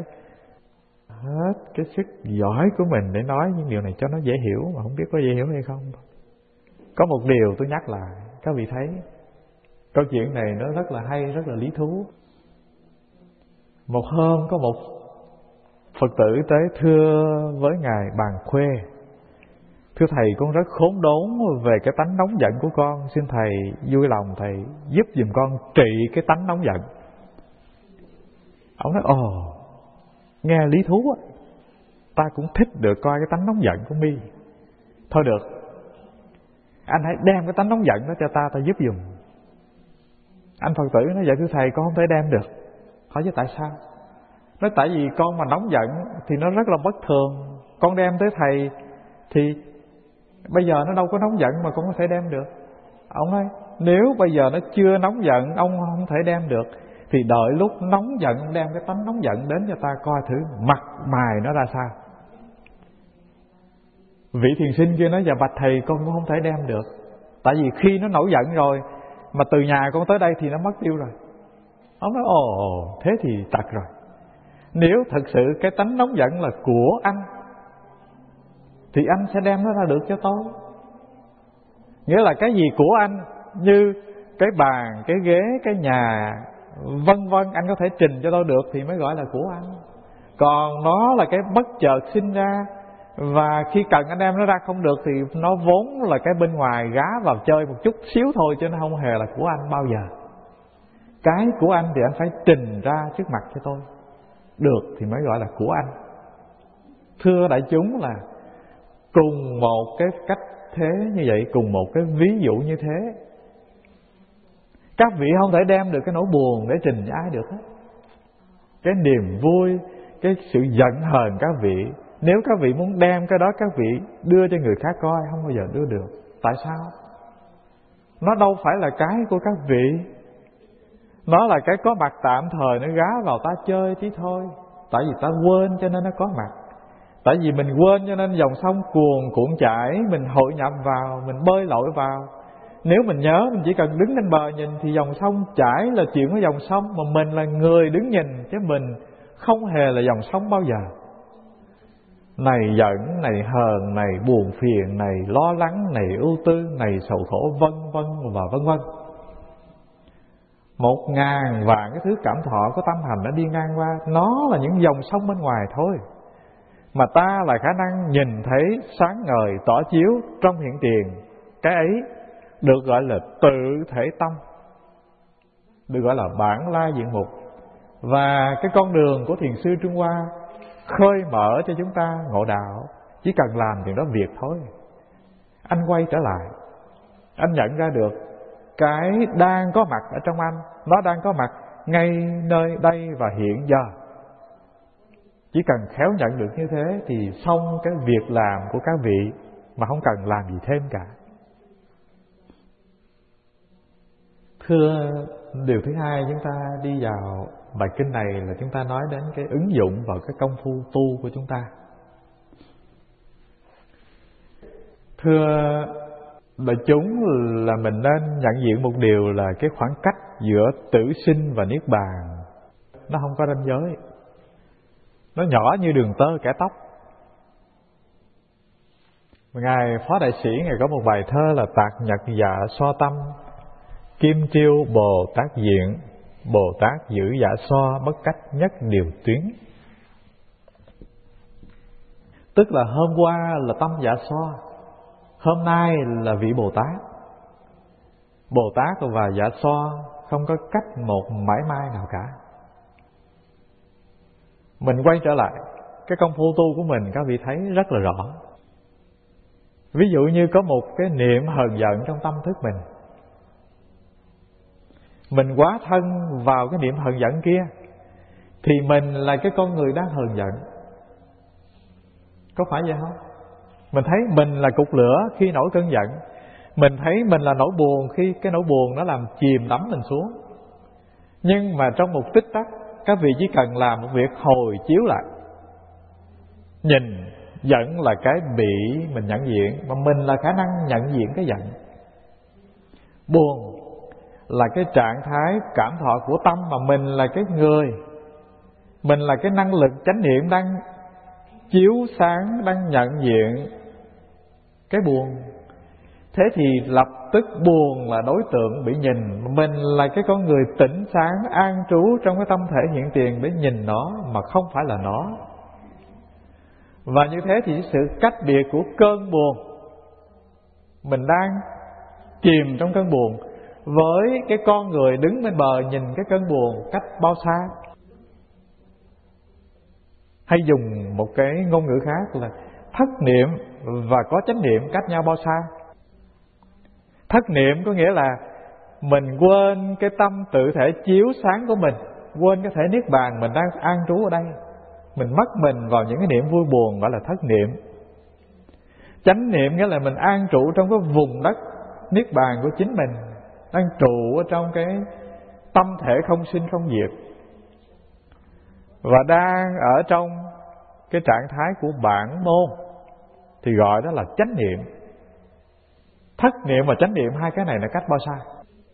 cái sức giỏi của mình để nói những điều này cho nó dễ hiểu, mà không biết có dễ hiểu hay không. Có một điều tôi nhắc lại, các vị thấy câu chuyện này nó rất là hay, rất là lý thú. Một hôm có một Phật tử tới thưa với Ngài Bàn Khuê: thưa Thầy, con rất khốn đốn về cái tánh nóng giận của con, xin Thầy vui lòng Thầy giúp giùm con trị cái tánh nóng giận. Ông nói: ồ, nghe lý thú á, ta cũng thích được coi cái tánh nóng giận của mi. Thôi được, anh hãy đem cái tánh nóng giận đó cho ta giúp giùm. Anh Phật tử nói: dạ thưa Thầy, con không thể đem được. Hỏi chứ tại sao? Nói tại vì con mà nóng giận thì nó rất là bất thường. Con đem tới Thầy thì bây giờ nó đâu có nóng giận mà con có thể đem được. Ông nói nếu bây giờ nó chưa nóng giận, ông không thể đem được, Thì đợi lúc nóng giận ông đem cái tánh nóng giận đến cho ta coi thử mặt mày nó ra sao. Vị thiền sinh kia nói: dạ bạch thầy, con cũng không thể đem được. Tại vì khi nó nổi giận rồi mà từ nhà con tới đây thì nó mất tiêu rồi. Ông nói: ồ, thế thì tật rồi. Nếu thật sự cái tánh nóng giận là của anh thì anh sẽ đem nó ra được cho tôi. Nghĩa là cái gì của anh, như cái bàn, cái ghế, cái nhà, vân vân, anh có thể trình cho tôi được thì mới gọi là của anh. Còn nó là cái bất chợt sinh ra, và khi cần anh đem nó ra không được thì nó vốn là cái bên ngoài gá vào chơi một chút xíu thôi, chứ nó không hề là của anh bao giờ. Cái của anh thì anh phải trình ra trước mặt cho tôi được thì mới gọi là của anh. Thưa đại chúng, là cùng một cái cách thế như vậy, cùng một cái ví dụ như thế, các vị không thể đem được cái nỗi buồn để trình cho ai được hết. Cái niềm vui, cái sự giận hờn các vị, nếu các vị muốn đem cái đó các vị đưa cho người khác coi, không bao giờ đưa được. Tại sao? Nó đâu phải là cái của các vị. Nó là cái có mặt tạm thời, nó gá vào ta chơi tí thôi. Tại vì ta quên cho nên nó có mặt. Tại vì mình quên cho nên dòng sông cuồn cuộn chảy, mình hội nhập vào, mình bơi lội vào. Nếu mình nhớ, mình chỉ cần đứng lên bờ nhìn thì dòng sông chảy là chuyện của dòng sông, mà mình là người đứng nhìn, chứ mình không hề là dòng sông bao giờ. Này giận, này hờn, này buồn phiền, này lo lắng, này ưu tư, này sầu khổ, vân vân và vân vân. 1000 vạn cái thứ cảm thọ của tâm hành nó đi ngang qua, nó là những dòng sông bên ngoài thôi. Mà ta là khả năng nhìn thấy sáng ngời tỏ chiếu trong hiện tiền. Cái ấy được gọi là tự thể tâm, được gọi là bản la diện mục. Và cái con đường của thiền sư Trung Hoa khơi mở cho chúng ta ngộ đạo, chỉ cần làm chuyện đó việc thôi. Anh quay trở lại, anh nhận ra được cái đang có mặt ở trong anh, nó đang có mặt ngay nơi đây và hiện giờ. Chỉ cần khéo nhận được như thế thì xong cái việc làm của các vị, mà không cần làm gì thêm cả. Thưa, điều thứ hai chúng ta đi vào bài kinh này là chúng ta nói đến cái ứng dụng vào cái công phu tu của chúng ta. Thưa đại chúng, là mình nên nhận diện một điều là cái khoảng cách giữa tử sinh và niết bàn nó không có ranh giới. Nó nhỏ như đường tơ kẻ tóc. Ngài Phó Đại Sĩ Ngài có một bài thơ là: tạc nhật dạ so tâm, kim triêu Bồ Tát diện, Bồ Tát giữ dạ so, bất cách nhất điều tuyến. Tức là hôm qua là tâm dạ so, hôm nay là vị Bồ Tát. Bồ Tát và dạ so không có cách một mãi mai nào cả. Mình quay trở lại cái công phu tu của mình, các vị thấy rất là rõ. Ví dụ như có một cái niệm hờn giận trong tâm thức mình quá thân vào cái niệm hờn giận kia, thì mình là cái con người đang hờn giận. Có phải vậy không? Mình thấy mình là cục lửa khi nổi cơn giận. Mình thấy mình là nỗi buồn khi cái nỗi buồn nó làm chìm đắm mình xuống. Nhưng mà trong một tích tắc, các vị chỉ cần làm một việc hồi chiếu lại. Nhìn, giận là cái bị mình nhận diện, mà mình là khả năng nhận diện cái giận. Buồn là cái trạng thái cảm thọ của tâm, mà mình là cái người, mình là cái năng lực chánh niệm đang chiếu sáng, đang nhận diện cái buồn. Thế thì lập tức buồn là đối tượng bị nhìn, mình là cái con người tỉnh sáng an trú trong cái tâm thể hiện tiền để nhìn nó mà không phải là nó. Và như thế thì sự cách biệt của cơn buồn, mình đang chìm trong cơn buồn, với cái con người đứng bên bờ nhìn cái cơn buồn cách bao xa. Hay dùng một cái ngôn ngữ khác là thất niệm và có chánh niệm cách nhau bao xa. Thất niệm có nghĩa là mình quên cái tâm tự thể chiếu sáng của mình, quên cái thể niết bàn mình đang an trú ở đây. Mình mất mình vào những cái niệm vui buồn, gọi là thất niệm. Chánh niệm nghĩa là mình an trụ trong cái vùng đất niết bàn của chính mình, đang trụ ở trong cái tâm thể không sinh không diệt, và đang ở trong cái trạng thái của bản môn, thì gọi đó là chánh niệm. Thất niệm và chánh niệm, hai cái này là cách bao xa?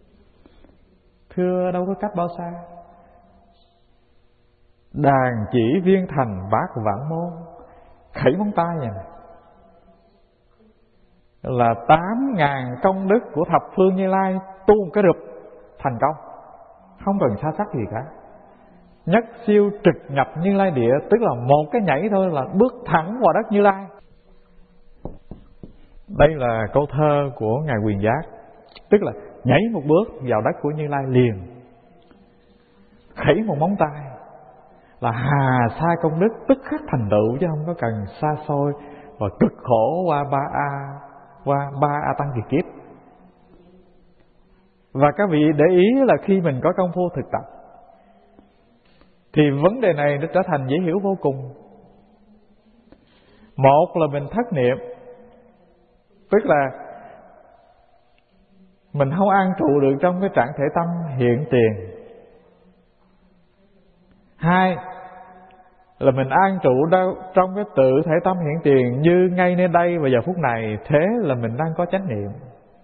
Thưa, đâu có cách bao xa. Đàn chỉ viên thành bát vạn môn, khẩy móng tay vậy này là 8.000 công đức của thập phương Như Lai tu một cái rụp thành công, không cần xa sắc gì cả. Nhất siêu trực nhập Như Lai địa, tức là một cái nhảy thôi là bước thẳng vào đất Như Lai. Đây là câu thơ của Ngài Quyền Giác, tức là nhảy một bước vào đất của Như Lai liền, khẩy một móng tay là hà sa công đức tức khắc thành tựu, chứ không có cần xa xôi và cực khổ qua ba a tăng kỳ kiếp. Và các vị để ý là khi mình có công phu thực tập thì vấn đề này nó trở thành dễ hiểu vô cùng. Một là mình thất niệm, tức là mình không an trụ được trong cái trạng thể tâm hiện tiền. Hai là mình an trụ trong cái tự thể tâm hiện tiền như ngay nơi đây và giờ phút này, thế là mình đang có chánh niệm.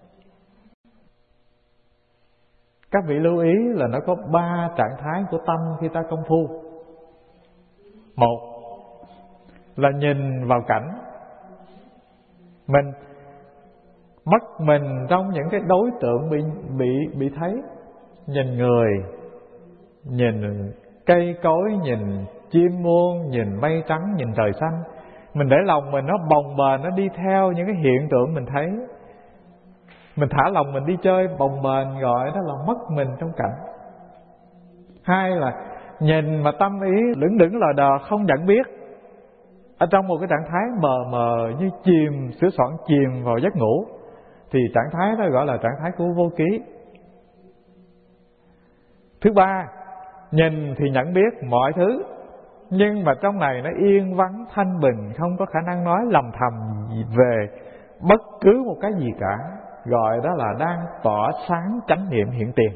Các vị lưu ý là nó có 3 trạng thái của tâm khi ta công phu. Một là nhìn vào cảnh, mình mất mình trong những cái đối tượng bị thấy. Nhìn người, nhìn cây cối, nhìn chim muông, nhìn mây trắng, nhìn trời xanh. Mình để lòng mình nó bồng bềnh, nó đi theo những cái hiện tượng mình thấy. Mình thả lòng mình đi chơi bồng bềnh, gọi đó là mất mình trong cảnh. Hai là nhìn mà tâm ý lững đững lờ đờ, không nhận biết, ở trong một cái trạng thái mờ mờ như chìm, sửa soạn chìm vào giấc ngủ, thì trạng thái đó gọi là trạng thái của vô ký. Thứ ba, nhìn thì nhận biết mọi thứ, nhưng mà trong này nó yên vắng thanh bình, không có khả năng nói lầm thầm về bất cứ một cái gì cả, gọi đó là đang tỏa sáng chánh niệm hiện tiền.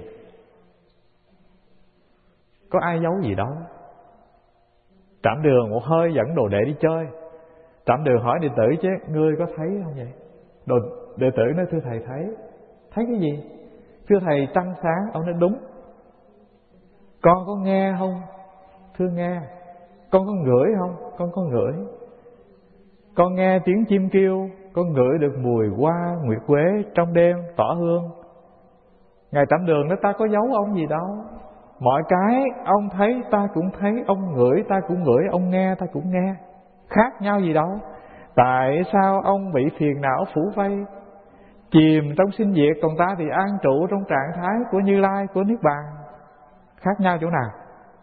Có ai giấu gì đâu. Trạm Đường một hơi dẫn đồ đệ đi chơi, Trạm Đường hỏi đệ tử chứ ngươi có thấy không vậy? Đệ tử nói thưa thầy thấy. Thấy cái gì? Thưa thầy trăng sáng. Ông nói đúng. Con có nghe không? Thưa nghe. Con có ngửi không? Con có ngửi. Con nghe tiếng chim kêu, con ngửi được mùi hoa nguyệt quế trong đêm tỏa hương. Ngài Trạm Đường nói ta có giấu ông gì đâu. Mọi cái ông thấy ta cũng thấy, ông ngửi ta cũng ngửi, ông nghe ta cũng nghe. Khác nhau gì đâu. Tại sao ông bị phiền não phủ vây, chìm trong sinh diệt, còn ta thì an trụ trong trạng thái của Như Lai, của Niết Bàn? Khác nhau chỗ nào?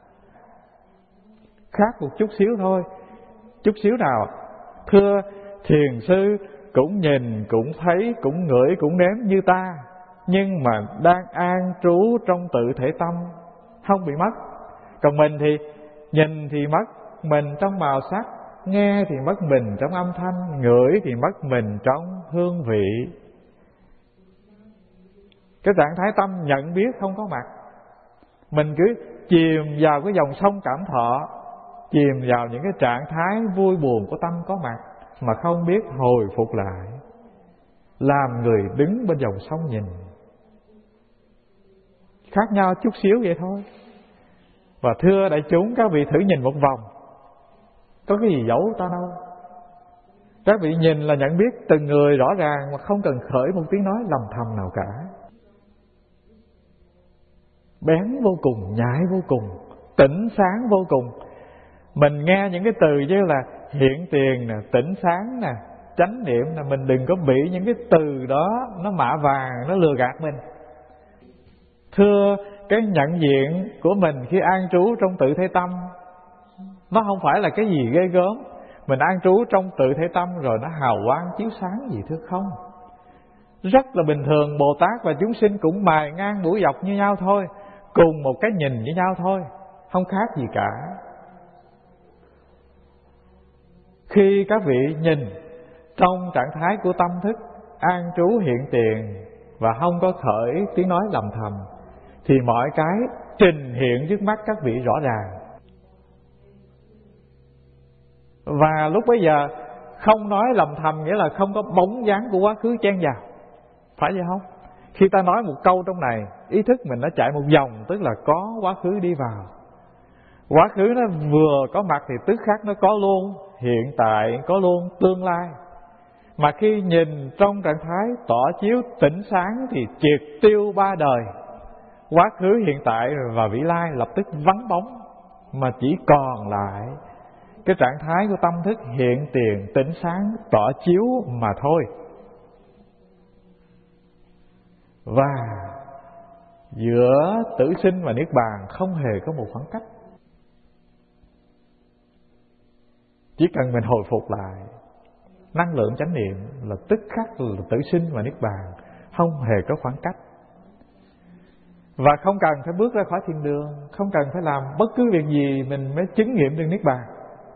Khác một chút xíu thôi. Chút xíu nào? Thưa, thiền sư cũng nhìn, cũng thấy, cũng ngửi, cũng nếm như ta, nhưng mà đang an trú trong tự thể tâm, không bị mất. Còn mình thì nhìn thì mất mình trong màu sắc, nghe thì mất mình trong âm thanh, ngửi thì mất mình trong hương vị. Cái trạng thái tâm nhận biết không có mặt. Mình cứ chìm vào cái dòng sông cảm thọ, chìm vào những cái trạng thái vui buồn của tâm có mặt, mà không biết hồi phục lại, làm người đứng bên dòng sông nhìn. Khác nhau chút xíu vậy thôi. Và thưa đại chúng, các vị thử nhìn một vòng, có cái gì giấu ta đâu. Các vị nhìn là nhận biết từng người rõ ràng, mà không cần khởi một tiếng nói lầm thầm nào cả. Bén vô cùng, nhạy vô cùng, tỉnh sáng vô cùng. Mình nghe những cái từ như là hiện tiền nè, tỉnh sáng nè, chánh niệm nè, mình đừng có bị những cái từ đó nó mạ vàng, nó lừa gạt mình. Thưa, cái nhận diện của mình khi an trú trong tự thể tâm, nó không phải là cái gì ghê gớm. Mình an trú trong tự thể tâm rồi nó hào quang chiếu sáng gì, thưa không. Rất là bình thường. Bồ Tát và chúng sinh cũng mài ngang mũi dọc như nhau thôi, cùng một cái nhìn với nhau thôi, không khác gì cả. Khi các vị nhìn trong trạng thái của tâm thức an trú hiện tiền và không có khởi tiếng nói lầm thầm, thì mọi cái trình hiện trước mắt các vị rõ ràng. Và lúc bấy giờ không nói lầm thầm, nghĩa là không có bóng dáng của quá khứ chen vào. Phải vậy không? Khi ta nói một câu trong này, ý thức mình nó chạy một vòng, tức là có quá khứ đi vào. Quá khứ nó vừa có mặt thì tức khắc nó có luôn hiện tại, có luôn tương lai. Mà khi nhìn trong trạng thái tỏ chiếu tỉnh sáng thì triệt tiêu ba đời, quá khứ, hiện tại và vị lai lập tức vắng bóng, mà chỉ còn lại cái trạng thái của tâm thức hiện tiền tỉnh sáng tỏ chiếu mà thôi. Và giữa tử sinh và niết bàn không hề có một khoảng cách. Chỉ cần mình hồi phục lại năng lượng chánh niệm là tức khắc là tử sinh và niết bàn, không hề có khoảng cách. Và không cần phải bước ra khỏi thiên đường, không cần phải làm bất cứ việc gì mình mới chứng nghiệm được niết bàn.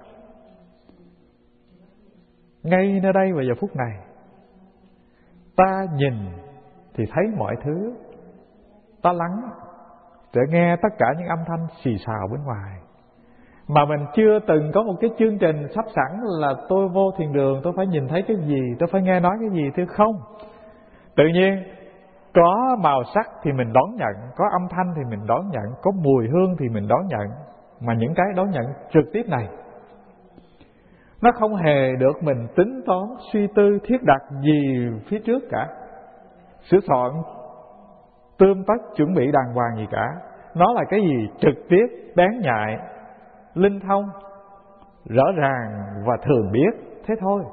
Ngay nơi đây và giờ phút này, ta nhìn thì thấy mọi thứ, ta lắng để nghe tất cả những âm thanh xì xào bên ngoài. Mà mình chưa từng có một cái chương trình sắp sẵn là tôi vô thiền đường tôi phải nhìn thấy cái gì, tôi phải nghe nói cái gì, thưa không. Tự nhiên có màu sắc thì mình đón nhận, có âm thanh thì mình đón nhận, có mùi hương thì mình đón nhận. Mà những cái đón nhận trực tiếp này nó không hề được mình tính toán, suy tư, thiết đặt gì phía trước cả, sửa soạn, tươm tất, chuẩn bị đàng hoàng gì cả. Nó là cái gì trực tiếp, bén nhạy, linh thông, rõ ràng và thường biết, thế thôi.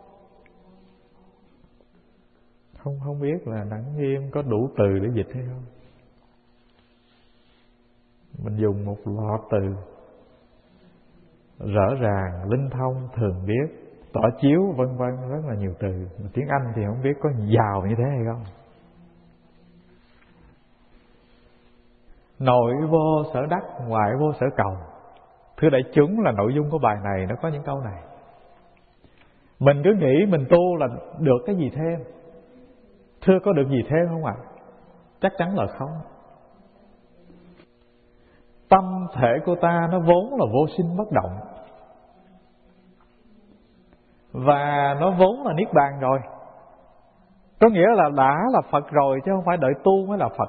Không biết là Đặng Nghiêm có đủ từ để dịch hay không. Mình dùng một loạt từ: rõ ràng, linh thông, thường biết, tỏ chiếu, vân vân, rất là nhiều từ. Mà tiếng Anh thì không biết có giàu như thế hay không. Nội vô sở đắc, ngoại vô sở cầu. Thưa đại chúng, là nội dung của bài này nó có những câu này. Mình cứ nghĩ mình tu là được cái gì thêm. Thưa có được gì thêm không ạ? Chắc chắn là không. Tâm thể của ta nó vốn là vô sinh bất động, và nó vốn là niết bàn rồi. Có nghĩa là đã là Phật rồi, chứ không phải đợi tu mới là Phật.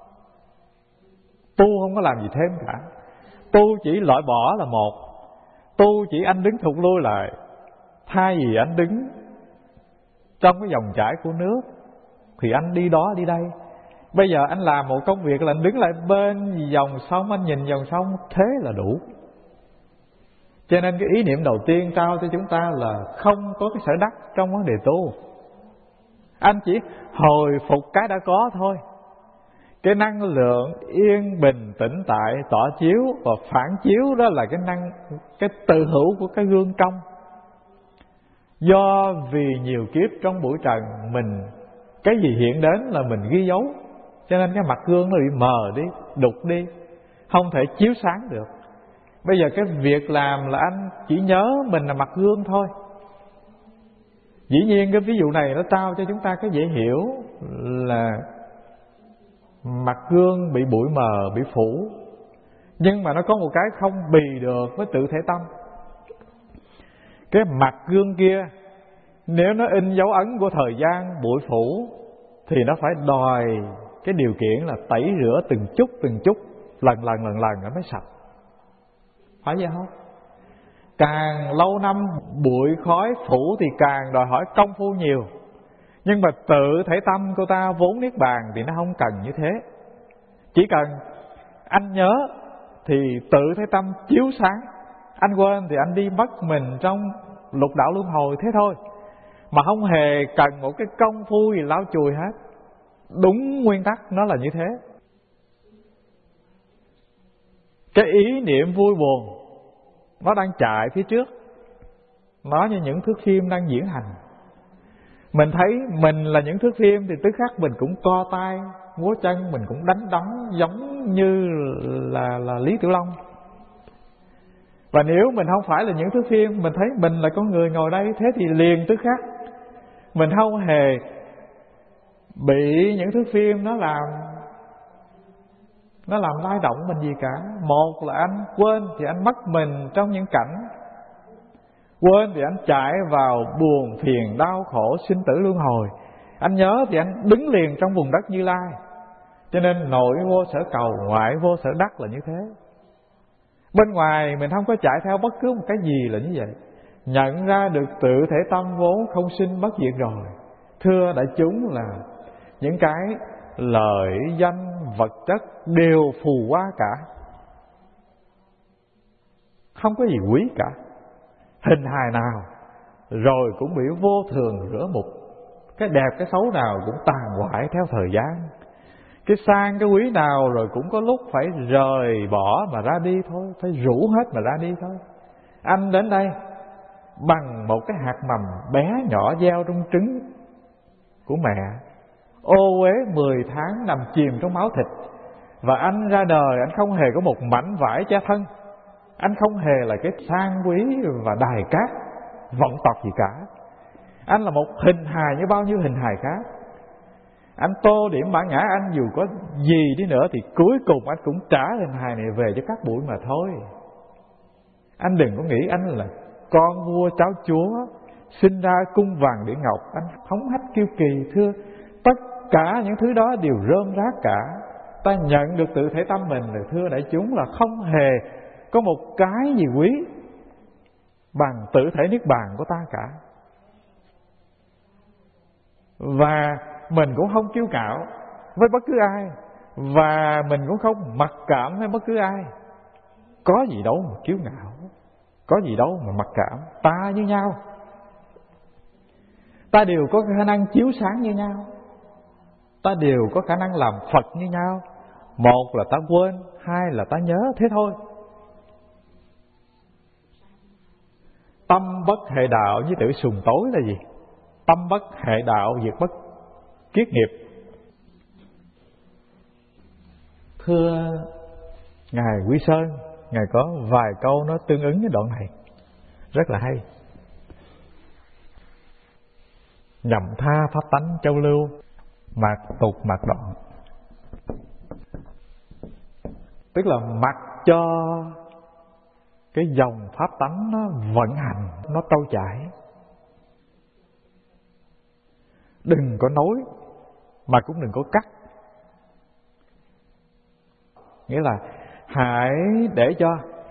Tu không có làm gì thêm cả. Tu chỉ loại bỏ là một. Tu chỉ anh đứng thụt lui lại. Thay vì anh đứng trong cái dòng chảy của nước thì anh đi đó đi đây. Bây giờ anh làm một công việc là anh đứng lại bên dòng sông, anh nhìn dòng sông, thế là đủ. Cho nên cái ý niệm đầu tiên trao cho chúng ta là không có cái sở đắc trong vấn đề tu. Anh chỉ hồi phục cái đã có thôi. Cái năng lượng yên bình tĩnh tại tỏ chiếu và phản chiếu, đó là cái tự hữu của cái gương trong. Do vì nhiều kiếp trong buổi trần mình, cái gì hiện đến là mình ghi dấu, cho nên cái mặt gương nó bị mờ đi, đục đi, không thể chiếu sáng được. Bây giờ cái việc làm là anh chỉ nhớ mình là mặt gương thôi. Dĩ nhiên cái ví dụ này nó trao cho chúng ta cái dễ hiểu là mặt gương bị bụi mờ, bị phủ. Nhưng mà nó có một cái không bì được với tự thể tâm. Cái mặt gương kia nếu nó in dấu ấn của thời gian, bụi phủ, thì nó phải đòi cái điều kiện là tẩy rửa từng chút, lần nó mới sạch. Phải vậy không? Càng lâu năm bụi khói phủ thì càng đòi hỏi công phu nhiều. Nhưng mà tự thể tâm của ta vốn niết bàn thì nó không cần như thế. Chỉ cần anh nhớ thì tự thể tâm chiếu sáng. Anh quên thì anh đi mất mình trong lục đạo luân hồi, thế thôi. Mà không hề cần một cái công phu gì lau chùi hết. Đúng nguyên tắc nó là như thế. Cái ý niệm vui buồn nó đang chạy phía trước, nó như những thước phim đang diễn hành. Mình thấy mình là những thước phim thì tức khắc mình cũng co tay múa chân, mình cũng đánh đấm giống như là Lý Tiểu Long. Và nếu mình không phải là những thước phim, mình thấy mình là con người ngồi đây, thế thì liền tức khắc mình không hề bị những thước phim nó làm nó làm lay động mình gì cả. Một là anh quên thì anh mất mình trong những cảnh, quên thì anh chạy vào buồn phiền đau khổ sinh tử luân hồi. Anh nhớ thì anh đứng liền trong vùng đất Như Lai. Cho nên nội vô sở cầu, ngoại vô sở đắc là như thế. Bên ngoài mình không có chạy theo bất cứ một cái gì là như vậy. Nhận ra được tự thể tâm vốn không sinh bất diệt rồi. Thưa đại chúng là những cái lợi danh vật chất đều phù qua cả, không có gì quý cả. Hình hài nào rồi cũng bị vô thường rửa mục. Cái đẹp cái xấu nào cũng tàn hoại theo thời gian. Cái sang cái quý nào rồi cũng có lúc phải rời bỏ mà ra đi thôi, phải rũ hết mà ra đi thôi. Anh đến đây bằng một cái hạt mầm bé nhỏ gieo trong trứng của mẹ, ô uế 10 tháng nằm chìm trong máu thịt. Và anh ra đời anh không hề có một mảnh vải che thân, anh không hề là cái sang quý và đài cát vọng tộc gì cả. Anh là một hình hài như bao nhiêu hình hài khác. Anh tô điểm bản ngã anh dù có gì đi nữa thì cuối cùng anh cũng trả hình hài này về cho các bụi mà thôi. Anh đừng có nghĩ anh là con vua cháu chúa sinh ra cung vàng địa ngọc, anh hống hách kiêu kỳ. Thưa, tất cả những thứ đó đều rơm rác cả. Ta nhận được tự thể tâm mình rồi, thưa đại chúng, là không hề có một cái gì quý bằng tự thể niết bàn của ta cả. Và mình cũng không kiêu cạo với bất cứ ai, và mình cũng không mặc cảm với bất cứ ai. Có gì đâu mà kiêu ngạo, có gì đâu mà mặc cảm. Ta như nhau, ta đều có khả năng chiếu sáng như nhau, ta đều có khả năng làm Phật như nhau. Một là ta quên, hai là ta nhớ, thế thôi. Tâm bất hệ đạo với tử sùng tối là gì? Tâm bất hệ đạo diệt bất kiết nghiệp. Thưa Ngài Quý Sơn, Ngài có vài câu nó tương ứng với đoạn này rất là hay. Nhậm tha pháp tánh châu lưu, mạt tục mạt đoạn. Tức là mặc cho cái dòng pháp tánh nó vận hành, nó trôi chảy. Đừng có nối mà cũng đừng có cắt. Nghĩa là hãy để cho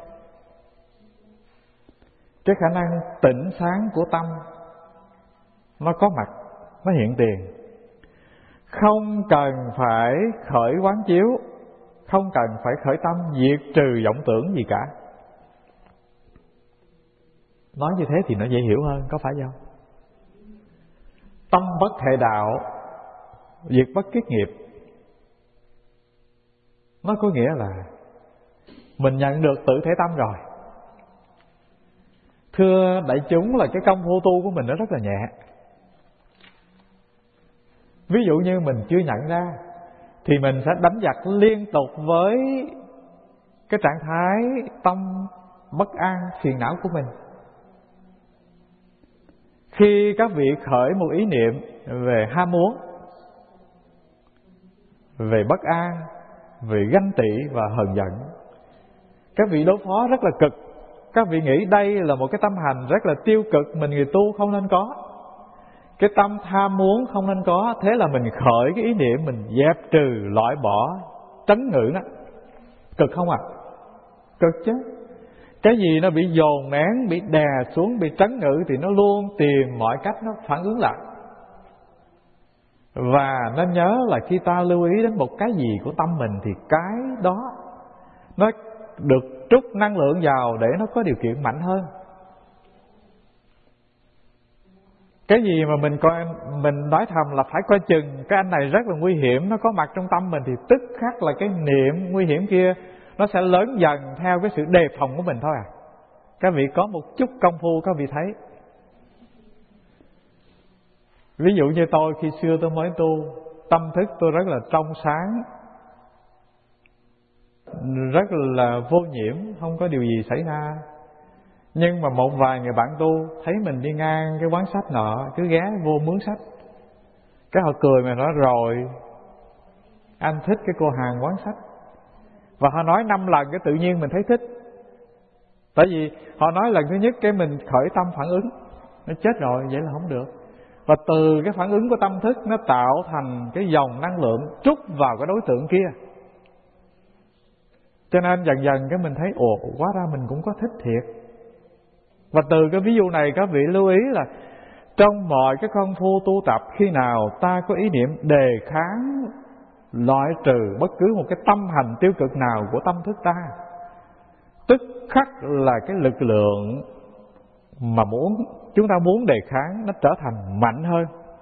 cái khả năng tỉnh sáng của tâm nó có mặt, nó hiện tiền. Không cần phải khởi quán chiếu, không cần phải khởi tâm diệt trừ vọng tưởng gì cả. Nói như thế thì nó dễ hiểu hơn, có phải không? Tâm bất hệ đạo, diệt bất kiết nghiệp. Nó có nghĩa là mình nhận được tự thể tâm rồi. Thưa đại chúng, là cái công phu tu của mình nó rất là nhẹ. Ví dụ như mình chưa nhận ra thì mình sẽ đánh giặc liên tục với cái trạng thái tâm bất an, phiền não của mình. Khi các vị khởi một ý niệm về ham muốn, về bất an, về ganh tị và hờn giận, các vị đối phó rất là cực. Các vị nghĩ đây là một cái tâm hành rất là tiêu cực, mình người tu không nên có. Cái tâm tham muốn không nên có. Thế là mình khởi cái ý niệm, mình dẹp trừ, loại bỏ, trấn ngự nó. Cực không à? Cực chứ. Cái gì nó bị dồn nén, bị đè xuống, bị trấn ngự thì nó luôn tìm mọi cách nó phản ứng lại. Và nên nhớ là khi ta lưu ý đến một cái gì của tâm mình thì cái đó nó được trút năng lượng vào để nó có điều kiện mạnh hơn. Cái gì mà mình nói thầm là phải coi chừng, cái anh này rất là nguy hiểm, nó có mặt trong tâm mình, thì tức khắc là cái niệm nguy hiểm kia nó sẽ lớn dần theo cái sự đề phòng của mình thôi à. Các vị có một chút công phu các vị thấy. Ví dụ như tôi, khi xưa tôi mới tu, tâm thức tôi rất là trong sáng, rất là vô nhiễm, không có điều gì xảy ra. Nhưng mà một vài người bạn tu thấy mình đi ngang cái quán sách nọ, cứ ghé vô mướn sách. Cái họ cười mà nói, rồi anh thích cái cô hàng quán sách. Và họ nói 5 lần cái tự nhiên mình thấy thích. Tại vì họ nói lần thứ nhất cái mình khởi tâm phản ứng, nó chết rồi, vậy là không được. Và từ cái phản ứng của tâm thức nó tạo thành cái dòng năng lượng trút vào cái đối tượng kia. Cho nên dần dần cái mình thấy hóa ra mình cũng có thích thiệt. Và từ cái ví dụ này các vị lưu ý là trong mọi cái công phu tu tập, khi nào ta có ý niệm đề kháng, loại trừ bất cứ một cái tâm hành tiêu cực nào của tâm thức ta, tức khắc là cái lực lượng mà chúng ta muốn đề kháng nó trở thành mạnh hơn.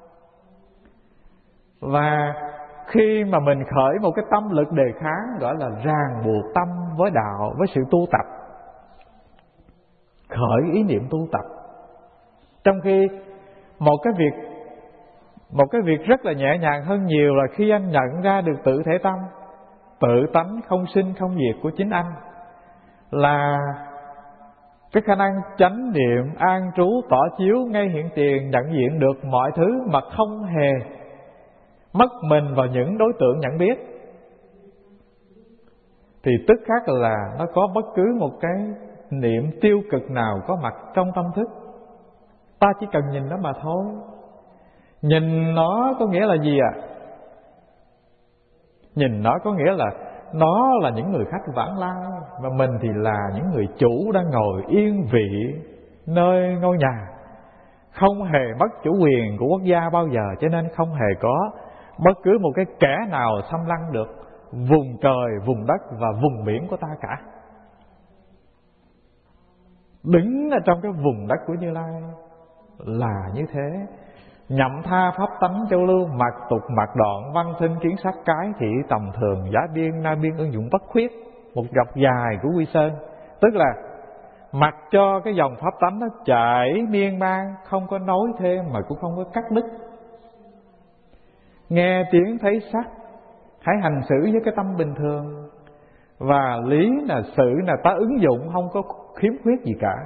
Và khi mà mình khởi một cái tâm lực đề kháng, gọi là ràng buộc tâm với đạo, với sự tu tập, khởi ý niệm tu tập. Trong khi một cái việc rất là nhẹ nhàng hơn nhiều là khi anh nhận ra được tự thể tâm, tự tánh không sinh không diệt của chính anh, là cái khả năng chánh niệm an trú tỏ chiếu ngay hiện tiền, nhận diện được mọi thứ mà không hề mất mình vào những đối tượng nhận biết, thì tức khắc là nó có bất cứ một cái niệm tiêu cực nào có mặt trong tâm thức, ta chỉ cần nhìn nó mà thôi. Nhìn nó có nghĩa là gì ạ? Nhìn nó có nghĩa là nó là những người khách vãng lai, và mình thì là những người chủ đang ngồi yên vị nơi ngôi nhà, không hề mất chủ quyền của quốc gia bao giờ, cho nên không hề có bất cứ một cái kẻ nào xâm lăng được vùng trời, vùng đất và vùng biển của ta cả. Đứng ở trong cái vùng đất của Như Lai là như thế. Nhậm tha pháp tánh châu lưu, mạt tục mạt đoạn, văn sinh kiến sắc cái thị tầm thường, giả biên na biên ứng dụng bất khuyết. Một dọc dài của Quy Sơn, tức là mặc cho cái dòng pháp tánh nó chảy miên man, không có nối thêm mà cũng không có cắt đứt. Nghe tiếng thấy sắc, hãy hành xử với cái tâm bình thường, và lý là sự là ta ứng dụng không có khiếm khuyết gì cả.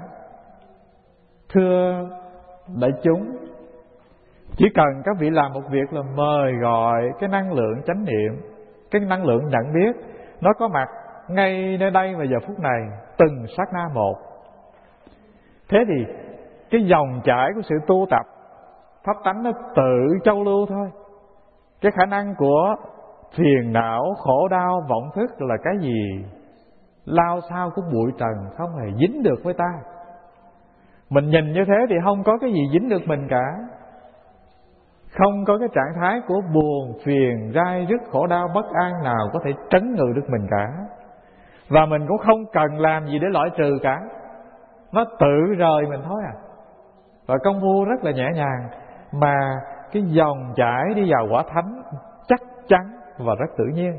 Thưa đại chúng, chỉ cần các vị làm một việc là mời gọi cái năng lượng chánh niệm, cái năng lượng nhận biết, nó có mặt ngay nơi đây và giờ phút này, từng sát na một. Thế thì cái dòng chảy của sự tu tập pháp tánh nó tự châu lưu thôi. Cái khả năng của phiền não, khổ đau, vọng thức là cái gì? Lao sao của bụi trần, không hề dính được với ta. Mình nhìn như thế thì không có cái gì dính được mình cả. Không có cái trạng thái của buồn, phiền, rai rứt, khổ đau, bất an nào có thể trấn ngự được mình cả. Và mình cũng không cần làm gì để loại trừ cả. Nó tự rời mình thôi à. Và công phu rất là nhẹ nhàng, mà cái dòng chảy đi vào quả thánh chắc chắn và rất tự nhiên.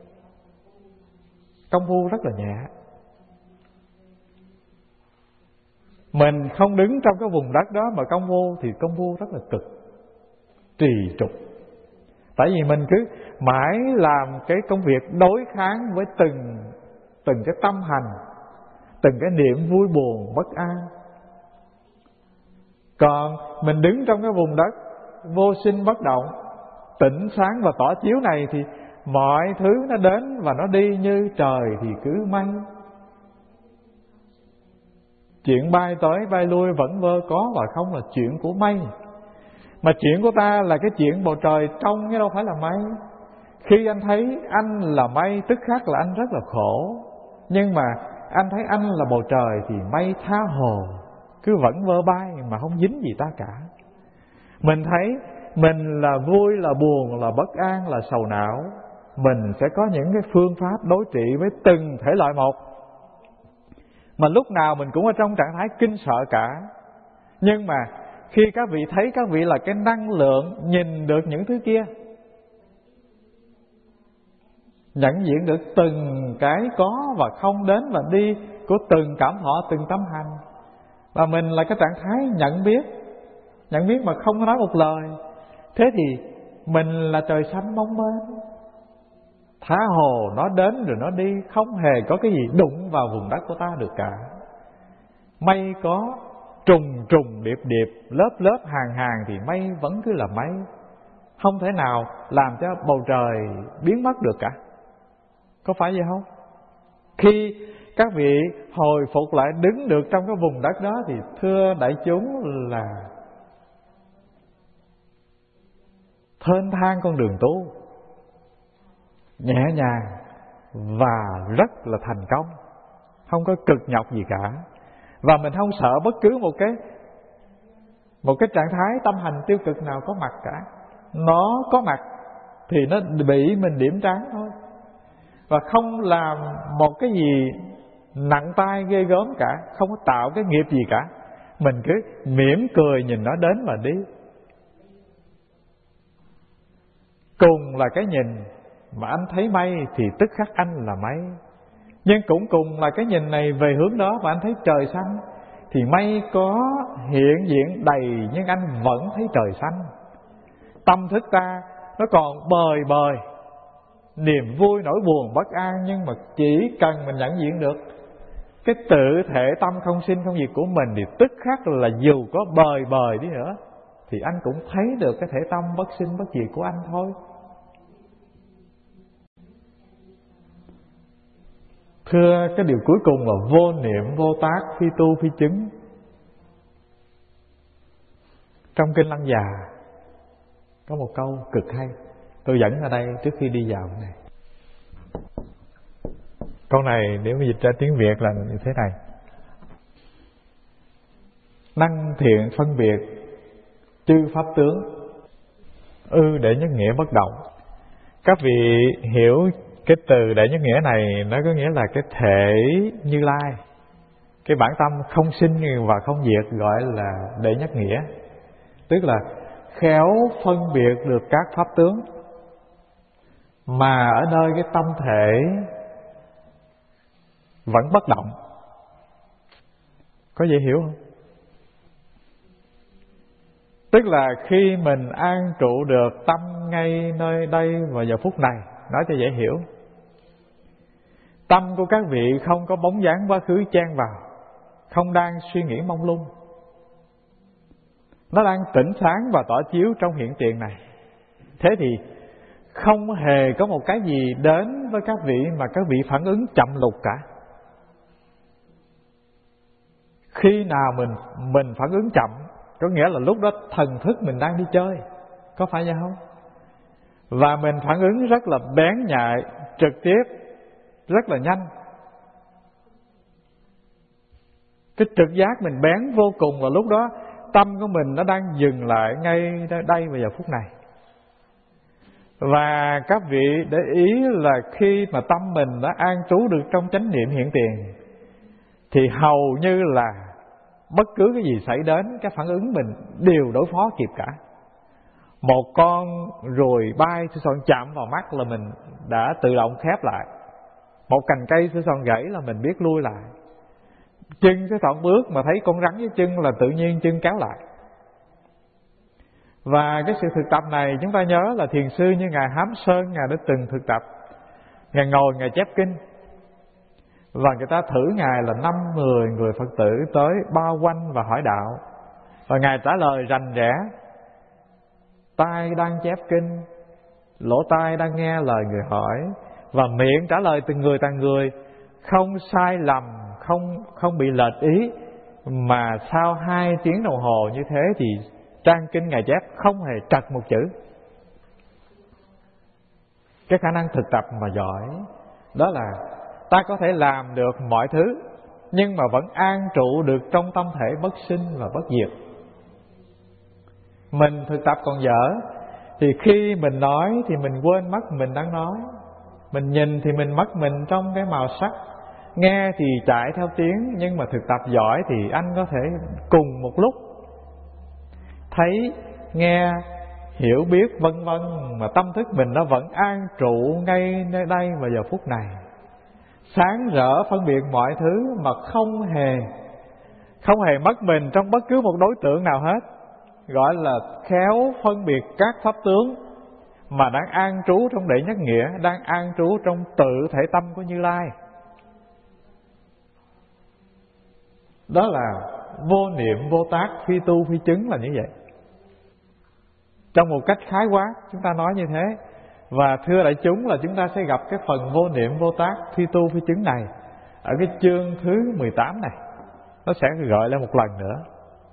Công phu rất là nhẹ. Mình không đứng trong cái vùng đất đó mà công phu thì công phu rất là cực, trì trục. Tại vì mình cứ mãi làm cái công việc đối kháng với từng cái tâm hành, từng cái niệm vui buồn bất an. Còn mình đứng trong cái vùng đất vô sinh bất động, tĩnh sáng và tỏ chiếu này thì mọi thứ nó đến và nó đi như trời thì cứ mây. Chuyện bay tới bay lui vẫn vơ có và không là chuyện của mây. Mà chuyện của ta là cái chuyện bầu trời trong chứ đâu phải là mây. Khi anh thấy anh là mây, tức khắc là anh rất là khổ. Nhưng mà anh thấy anh là bầu trời thì mây tha hồ, cứ vẫn vơ bay mà không dính gì ta cả. Mình thấy mình là vui, là buồn, là bất an, là sầu não, mình sẽ có những cái phương pháp đối trị với từng thể loại một. Mà lúc nào mình cũng ở trong trạng thái kinh sợ cả. Nhưng mà khi các vị thấy các vị là cái năng lượng nhìn được những thứ kia, nhận diện được từng cái có và không đến và đi của từng cảm thọ, từng tâm hành. Và mình là cái trạng thái nhận biết mà không có nói một lời. Thế thì mình là trời xanh bóng bên, tha hồ nó đến rồi nó đi, không hề có cái gì đụng vào vùng đất của ta được cả. Mây có trùng trùng điệp điệp, lớp lớp hàng hàng thì mây vẫn cứ là mây, không thể nào làm cho bầu trời biến mất được cả. Có phải vậy không? Khi các vị hồi phục lại đứng được trong cái vùng đất đó thì thưa đại chúng là thênh thang con đường tu, nhẹ nhàng và rất là thành công, không có cực nhọc gì cả. Và mình không sợ bất cứ một cái trạng thái tâm hành tiêu cực nào có mặt cả. Nó có mặt thì nó bị mình điểm trắng thôi, và không làm một cái gì nặng tai ghê gớm cả, không có tạo cái nghiệp gì cả. Mình cứ mỉm cười nhìn nó đến mà đi. Cùng là cái nhìn mà anh thấy mây thì tức khắc anh là mây. Nhưng cũng cùng là cái nhìn này về hướng đó mà anh thấy trời xanh, thì mây có hiện diện đầy nhưng anh vẫn thấy trời xanh. Tâm thức ta nó còn bời bời, niềm vui nỗi buồn bất an, nhưng mà chỉ cần mình nhận diện được cái tự thể tâm không sinh không diệt của mình, thì tức khắc là dù có bời bời đi nữa thì anh cũng thấy được cái thể tâm bất sinh bất diệt của anh thôi. Thưa, cái điều cuối cùng là vô niệm vô tác, phi tu phi chứng. Trong Kinh Lăng Già có một câu cực hay, tôi dẫn ra đây trước khi đi vào này. Câu này nếu dịch ra tiếng Việt là như thế này: năng thiện phân biệt chư pháp tướng, ư để nhất nghĩa bất động. Các vị hiểu cái từ đệ nhất nghĩa này, nó có nghĩa là cái thể Như Lai, cái bản tâm không sinh và không diệt, gọi là đệ nhất nghĩa. Tức là khéo phân biệt được các pháp tướng, mà ở nơi cái tâm thể vẫn bất động. Có dễ hiểu không? Tức là khi mình an trụ được tâm ngay nơi đây và giờ phút này, nói cho dễ hiểu, tâm của các vị không có bóng dáng quá khứ chen vào, không đang suy nghĩ mông lung. Nó đang tỉnh sáng và tỏ chiếu trong hiện tiền này. Thế thì không hề có một cái gì đến với các vị mà các vị phản ứng chậm lục cả. Khi nào mình phản ứng chậm, có nghĩa là lúc đó thần thức mình đang đi chơi, có phải vậy không? Và mình phản ứng rất là bén nhạy, trực tiếp, rất là nhanh. Cái trực giác mình bén vô cùng, và lúc đó tâm của mình nó đang dừng lại ngay đây và giờ phút này. Và các vị để ý là khi mà tâm mình đã an trú được trong chánh niệm hiện tiền, thì hầu như là bất cứ cái gì xảy đến, cái phản ứng mình đều đối phó kịp cả. Một con ruồi bay sơ soạn chạm vào mắt là mình đã tự động khép lại. Một cành cây sơ soạn gãy là mình biết lui lại. Chân sơ soạn bước mà thấy con rắn với chân là tự nhiên chân kéo lại. Và cái sự thực tập này chúng ta nhớ là thiền sư như Ngài Hám Sơn, Ngài đã từng thực tập. Ngài ngồi, Ngài chép kinh, và người ta thử Ngài là 5-10 người Phật tử tới bao quanh và hỏi đạo. Và Ngài trả lời rành rẽ, tai đang chép kinh, lỗ tai đang nghe lời người hỏi, và miệng trả lời từng người, không sai lầm, không bị lệch ý. Mà sau 2 tiếng đồng hồ như thế thì trang kinh Ngài chép không hề trật một chữ. Cái khả năng thực tập mà giỏi đó là ta có thể làm được mọi thứ, nhưng mà vẫn an trụ được trong tâm thể bất sinh và bất diệt. Mình thực tập còn dở, thì khi mình nói thì mình quên mất mình đang nói. Mình nhìn thì mình mất mình trong cái màu sắc. Nghe thì chạy theo tiếng, nhưng mà thực tập giỏi thì anh có thể cùng một lúc thấy, nghe, hiểu biết vân vân, mà tâm thức mình nó vẫn an trụ ngay nơi đây và giờ phút này, sáng rỡ phân biệt mọi thứ mà không hề mất mình trong bất cứ một đối tượng nào hết. Gọi là khéo phân biệt các pháp tướng, mà đang an trú trong đệ nhất nghĩa, đang an trú trong tự thể tâm của Như Lai. Đó là vô niệm vô tác, phi tu phi chứng, là như vậy. Trong một cách khái quát chúng ta nói như thế. Và thưa đại chúng là chúng ta sẽ gặp cái phần vô niệm vô tác, phi tu phi chứng này ở cái chương thứ 18 này, nó sẽ gợi lên một lần nữa.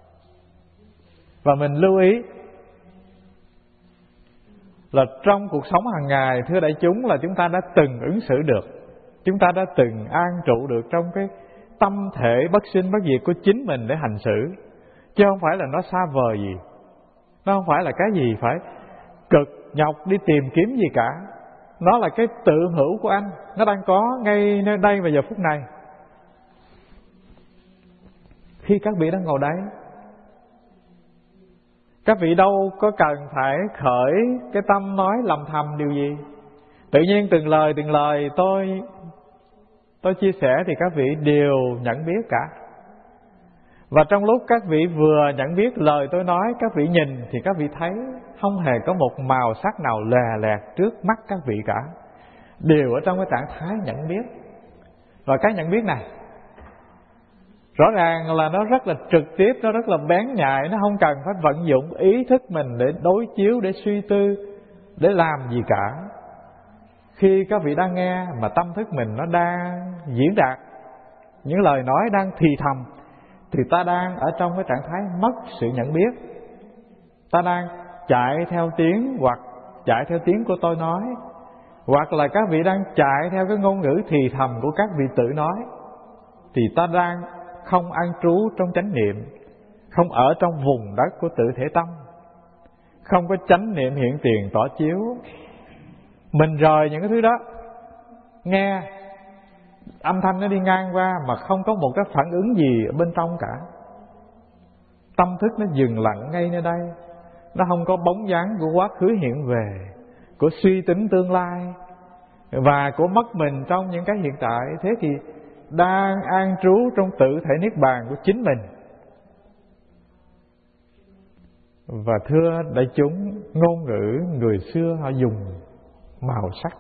Và mình lưu ý là trong cuộc sống hàng ngày, thưa đại chúng, là chúng ta đã từng ứng xử được, chúng ta đã từng an trụ được trong cái tâm thể bất sinh bất diệt của chính mình để hành xử, chứ không phải là nó xa vời gì. Nó không phải là cái gì phải cực nhọc đi tìm kiếm gì cả. Nó là cái tự hữu của anh, nó đang có ngay nơi đây và giờ phút này. Khi các vị đang ngồi đấy, các vị đâu có cần phải khởi cái tâm nói lầm thầm điều gì. Tự nhiên từng lời tôi chia sẻ thì các vị đều nhận biết cả. Và trong lúc các vị vừa nhận biết lời tôi nói, các vị nhìn thì các vị thấy không hề có một màu sắc nào lè lẹt trước mắt các vị cả, đều ở trong cái trạng thái nhận biết. Và cái nhận biết này rõ ràng là nó rất là trực tiếp, nó rất là bén nhạy, nó không cần phải vận dụng ý thức mình để đối chiếu, để suy tư, để làm gì cả. Khi các vị đang nghe mà tâm thức mình nó đang diễn đạt những lời nói đang thì thầm, thì ta đang ở trong cái trạng thái mất sự nhận biết. Ta đang chạy theo tiếng, hoặc chạy theo tiếng của tôi nói, hoặc là các vị đang chạy theo cái ngôn ngữ thì thầm của các vị tự nói, thì ta đang không an trú trong chánh niệm, không ở trong vùng đất của tự thể tâm, không có chánh niệm hiện tiền tỏ chiếu. Mình rời những cái thứ đó, nghe âm thanh nó đi ngang qua mà không có một cái phản ứng gì ở bên trong cả. Tâm thức nó dừng lặng ngay nơi đây, nó không có bóng dáng của quá khứ hiện về, của suy tính tương lai, và của mất mình trong những cái hiện tại. Thế thì đang an trú trong tự thể niết bàn của chính mình. Và thưa đại chúng, ngôn ngữ người xưa họ dùng màu sắc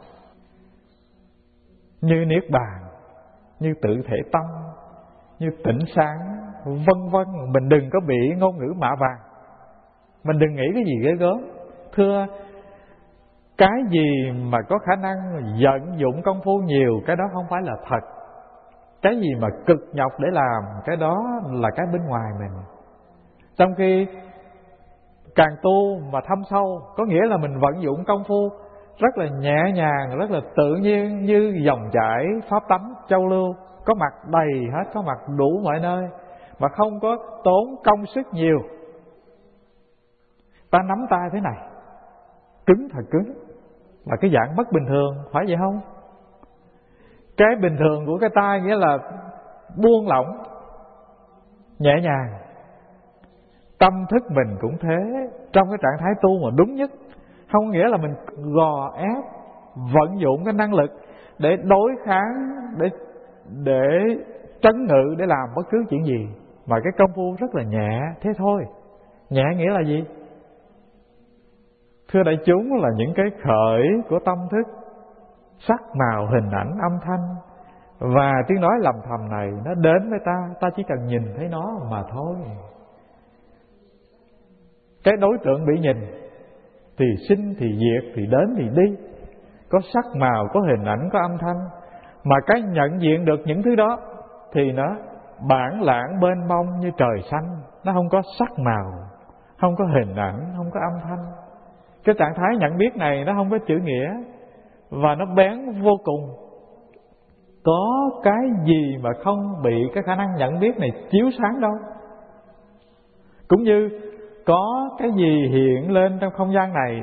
như niết bàn, như tự thể tâm, như tĩnh sáng, vân vân. Mình đừng có bị ngôn ngữ mạ vàng, mình đừng nghĩ cái gì ghê gớm. Thưa, cái gì mà có khả năng vận dụng công phu nhiều, cái đó không phải là thật. Cái gì mà cực nhọc để làm, cái đó là cái bên ngoài mình. Trong khi càng tu mà thâm sâu, có nghĩa là mình vận dụng công phu rất là nhẹ nhàng, rất là tự nhiên, như dòng chảy pháp tánh châu lưu, có mặt đầy hết, có mặt đủ mọi nơi, mà không có tốn công sức nhiều. Ta nắm tay thế này, cứng thật cứng, là cái dạng bất bình thường, phải vậy không? Cái bình thường của cái tay nghĩa là buông lỏng, nhẹ nhàng. Tâm thức mình cũng thế, trong cái trạng thái tu mà đúng nhất, không nghĩa là mình gò ép, vận dụng cái năng lực để đối kháng, để trấn ngự, để làm bất cứ chuyện gì, mà cái công phu rất là nhẹ, thế thôi. Nhẹ nghĩa là gì? Thưa đại chúng, là những cái khởi của tâm thức, sắc màu hình ảnh âm thanh và tiếng nói lầm thầm này, nó đến với ta, ta chỉ cần nhìn thấy nó mà thôi. Cái đối tượng bị nhìn thì sinh thì diệt, thì đến thì đi, có sắc màu, có hình ảnh, có âm thanh. Mà cái nhận diện được những thứ đó thì nó bản lãng mênh mông như trời xanh, nó không có sắc màu, không có hình ảnh, không có âm thanh. Cái trạng thái nhận biết này nó không có chữ nghĩa, và nó bén vô cùng. Có cái gì mà không bị cái khả năng nhận biết này chiếu sáng đâu. Cũng như có cái gì hiện lên trong không gian này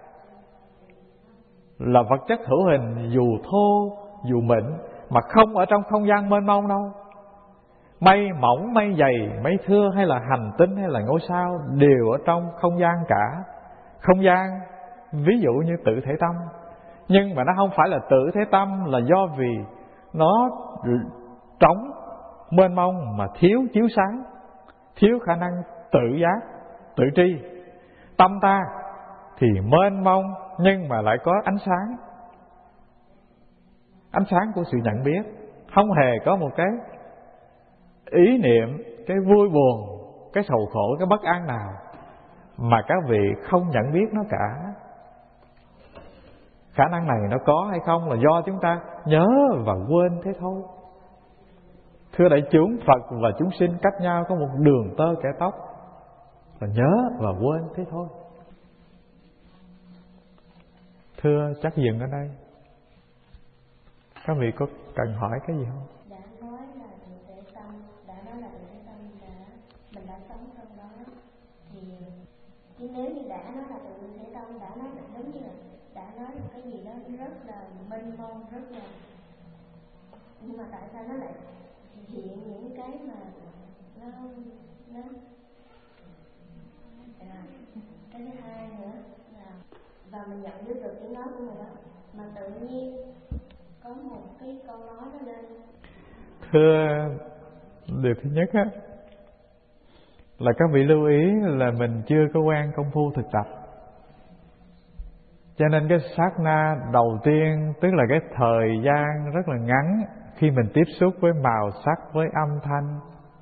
là vật chất hữu hình, dù thô dù mịn, mà không ở trong không gian mênh mông đâu. Mây mỏng, mây dày, mây thưa, hay là hành tinh, hay là ngôi sao, đều ở trong không gian cả. Không gian ví dụ như tự thể tâm, nhưng mà nó không phải là tự thể tâm, là do vì nó trống mênh mông mà thiếu chiếu sáng, thiếu khả năng tự giác, tự tri. Tâm ta thì mênh mông nhưng mà lại có ánh sáng, ánh sáng của sự nhận biết, không hề có một cái ý niệm, cái vui buồn, cái sầu khổ, cái bất an nào mà các vị không nhận biết nó cả. Khả năng này nó có hay không là do chúng ta nhớ và quên thế thôi. Thưa đại chúng, Phật và chúng sinh cách nhau có một đường tơ kẻ tóc, và nhớ và quên thế thôi. Thưa, chắc dừng ở đây. Các vị có cần hỏi cái gì không? Đã nói là Thượng Thể Tâm, mình đã sống trong đó, thì chứ nếu như đã nói là Thượng Thể Tâm, đã nói là giống như là đã nói một cái gì đó rất là mênh mông, rất là, nhưng mà tại sao nó lại hiện những cái mà nó cái thứ hai nữa là, và mình nhận biết được tiếng nói của người đó, mà tự nhiên có một cái câu nói đó lên. Thưa, điều thứ nhất á, là các vị lưu ý là mình chưa có quen công phu thực tập, cho nên cái sát na đầu tiên, tức là cái thời gian rất là ngắn khi mình tiếp xúc với màu sắc, với âm thanh,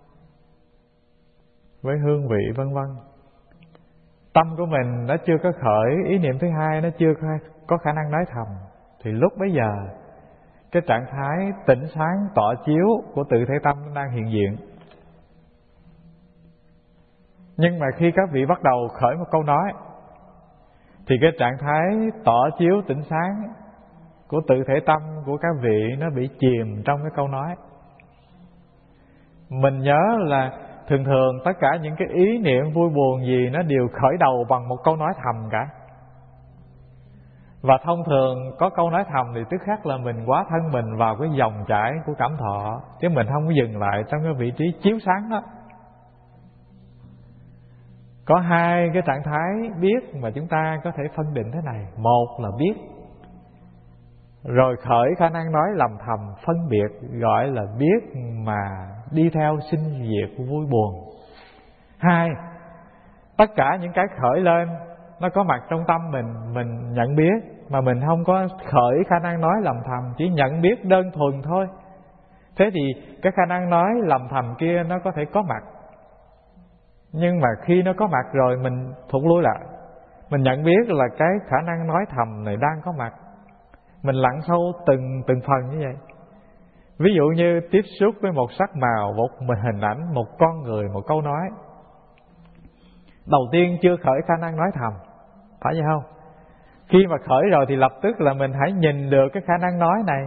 với hương vị vân vân, tâm của mình nó chưa có khởi ý niệm thứ hai, nó chưa có khả năng nói thầm, thì lúc bấy giờ cái trạng thái tỉnh sáng tỏ chiếu của tự thể tâm đang hiện diện. Nhưng mà khi các vị bắt đầu khởi một câu nói, thì cái trạng thái tỏ chiếu tỉnh sáng của tự thể tâm của các vị nó bị chìm trong cái câu nói. Mình nhớ là thường thường tất cả những cái ý niệm vui buồn gì nó đều khởi đầu bằng một câu nói thầm cả. Và thông thường có câu nói thầm thì tức khắc là mình quá thân mình vào cái dòng chảy của cảm thọ, chứ mình không có dừng lại trong cái vị trí chiếu sáng đó. Có hai cái trạng thái biết mà chúng ta có thể phân định thế này. Một là biết, rồi khởi khả năng nói lầm thầm phân biệt, gọi là biết mà đi theo sinh diệt vui buồn. Hai, tất cả những cái khởi lên nó có mặt trong tâm mình nhận biết, mà mình không có khởi khả năng nói lầm thầm, chỉ nhận biết đơn thuần thôi. Thế thì cái khả năng nói lầm thầm kia nó có thể có mặt, nhưng mà khi nó có mặt rồi mình thụt lui lại, mình nhận biết là cái khả năng nói thầm này đang có mặt. Mình lặn sâu từng phần như vậy. Ví dụ như tiếp xúc với một sắc màu, một hình ảnh, một con người, một câu nói, đầu tiên chưa khởi khả năng nói thầm, phải vậy không? Khi mà khởi rồi thì lập tức là mình hãy nhìn được cái khả năng nói này.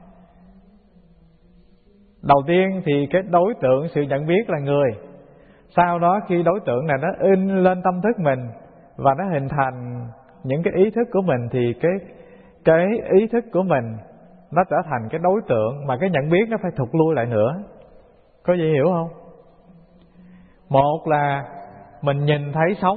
Đầu tiên thì cái đối tượng sự nhận biết là người. Sau đó khi đối tượng này nó in lên tâm thức mình và nó hình thành những cái ý thức của mình, thì cái ý thức của mình nó trở thành cái đối tượng, mà cái nhận biết nó phải thụt lui lại nữa. Có dễ hiểu không? Một là mình nhìn thấy sống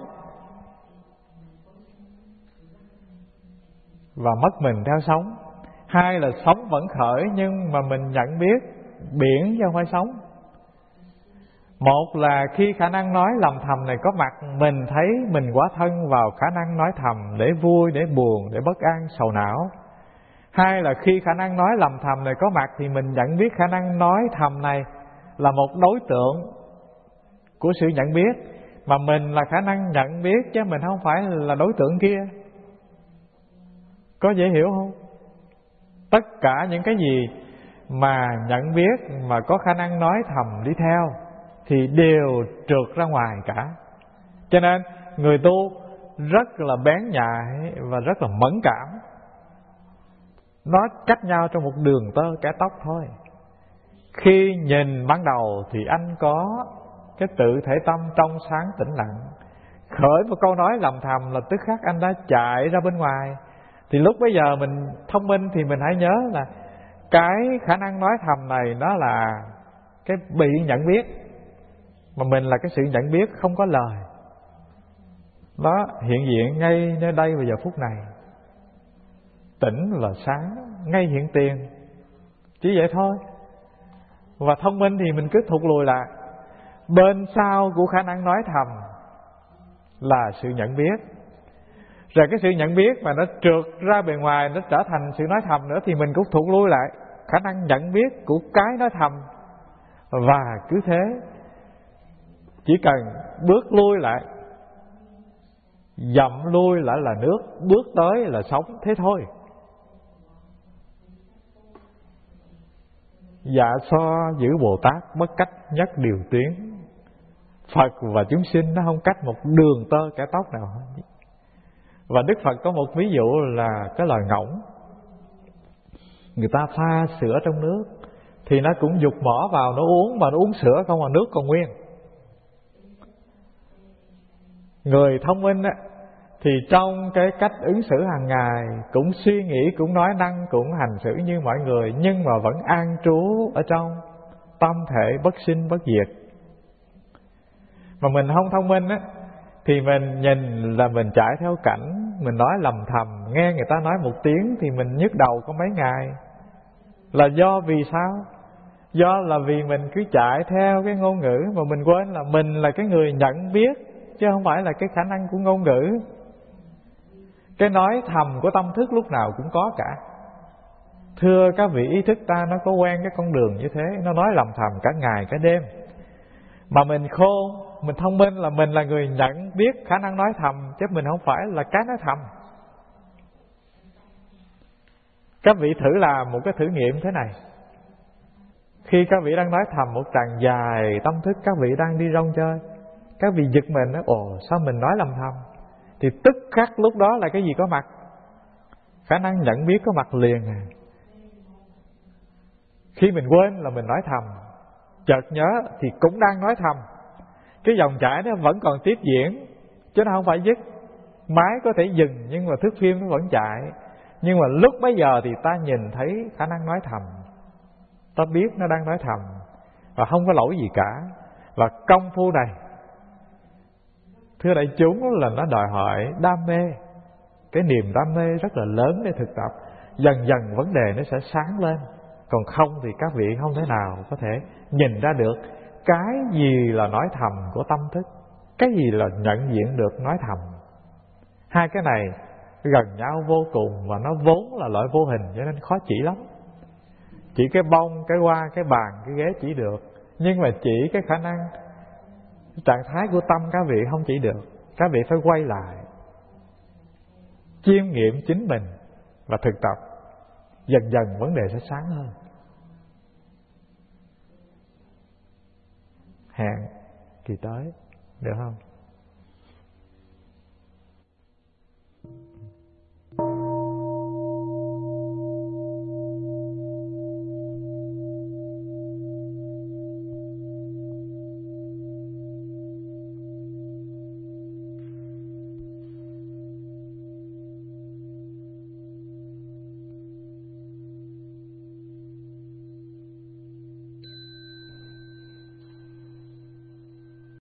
và mất mình theo sống. Hai là sống vẫn khởi nhưng mà mình nhận biết biển chứ không phải sống. Một là khi khả năng nói lầm thầm này có mặt, mình thấy mình quá thân vào khả năng nói thầm để vui, để buồn, để bất an, sầu não. Hai là khi khả năng nói lầm thầm này có mặt thì mình nhận biết khả năng nói thầm này là một đối tượng của sự nhận biết, mà mình là khả năng nhận biết chứ mình không phải là đối tượng kia. Có dễ hiểu không? Tất cả những cái gì mà nhận biết mà có khả năng nói thầm đi theo thì đều trượt ra ngoài cả. Cho nên người tu rất là bén nhạy và rất là mẫn cảm. Nó cách nhau trong một đường tơ kẻ tóc thôi. Khi nhìn ban đầu thì anh có cái tự thể tâm trong sáng tĩnh lặng, khởi một câu nói lầm thầm là tức khắc anh đã chạy ra bên ngoài. Thì lúc bấy giờ mình thông minh thì mình hãy nhớ là cái khả năng nói thầm này nó là cái bị nhận biết, mà mình là cái sự nhận biết không có lời. Nó hiện diện ngay nơi đây vào giờ phút này. Tỉnh là sáng, ngay hiện tiền. Chỉ vậy thôi. Và thông minh thì mình cứ thụt lùi lại. Bên sau của khả năng nói thầm là sự nhận biết. Rồi cái sự nhận biết mà nó trượt ra bề ngoài, nó trở thành sự nói thầm nữa, thì mình cũng thụt lui lại khả năng nhận biết của cái nói thầm. Và cứ thế, chỉ cần bước lui lại, dậm lui lại là nước, bước tới là sống, thế thôi. Dạ so giữ Bồ Tát bất cách nhất điều tuyến. Phật và chúng sinh nó không cách một đường tơ kẻ tóc nào hết. Và Đức Phật có một ví dụ là cái loài ngỗng. Người ta pha sữa trong nước thì nó cũng dục mỏ vào nó uống, mà nó uống sữa không mà nước còn nguyên. Người thông minh á, thì trong cái cách ứng xử hàng ngày cũng suy nghĩ, cũng nói năng, cũng hành xử như mọi người, nhưng mà vẫn an trú ở trong tâm thể bất sinh bất diệt. Mà mình không thông minh á, thì mình nhìn là mình chạy theo cảnh, mình nói lầm thầm, nghe người ta nói một tiếng thì mình nhức đầu có mấy ngày. Là do vì sao? Do là vì mình cứ chạy theo cái ngôn ngữ mà mình quên là mình là cái người nhận biết, chứ không phải là cái khả năng của ngôn ngữ. Cái nói thầm của tâm thức lúc nào cũng có cả. Thưa các vị, ý thức ta nó có quen cái con đường như thế, nó nói lầm thầm cả ngày cả đêm. Mà mình khôn, mình thông minh là mình là người nhận biết khả năng nói thầm, chứ mình không phải là cái nói thầm. Các vị thử làm một cái thử nghiệm thế này. Khi các vị đang nói thầm một tràng dài, tâm thức các vị đang đi rong chơi, các vị giật mình nói, ồ sao mình nói lầm thầm, thì tức khắc lúc đó là cái gì có mặt? Khả năng nhận biết có mặt liền à. Khi mình quên là mình nói thầm, chợt nhớ thì cũng đang nói thầm. Cái dòng chảy nó vẫn còn tiếp diễn, chứ nó không phải dứt. Máy có thể dừng nhưng mà thước phim nó vẫn chạy. Nhưng mà lúc bấy giờ thì ta nhìn thấy khả năng nói thầm, ta biết nó đang nói thầm, và không có lỗi gì cả. Và công phu này, thưa đại chúng, là nó đòi hỏi đam mê. Cái niềm đam mê rất là lớn để thực tập. Dần dần vấn đề nó sẽ sáng lên. Còn không thì các vị không thể nào có thể nhìn ra được cái gì là nói thầm của tâm thức, cái gì là nhận diện được nói thầm. Hai cái này gần nhau vô cùng, và nó vốn là loại vô hình, cho nên khó chỉ lắm. Chỉ cái bông, cái hoa, cái bàn, cái ghế chỉ được, nhưng mà chỉ cái khả năng trạng thái của tâm các vị không chỉ được. Các vị phải quay lại chiêm nghiệm chính mình và thực tập. Dần dần vấn đề sẽ sáng hơn. Hẹn kỳ tới, được không?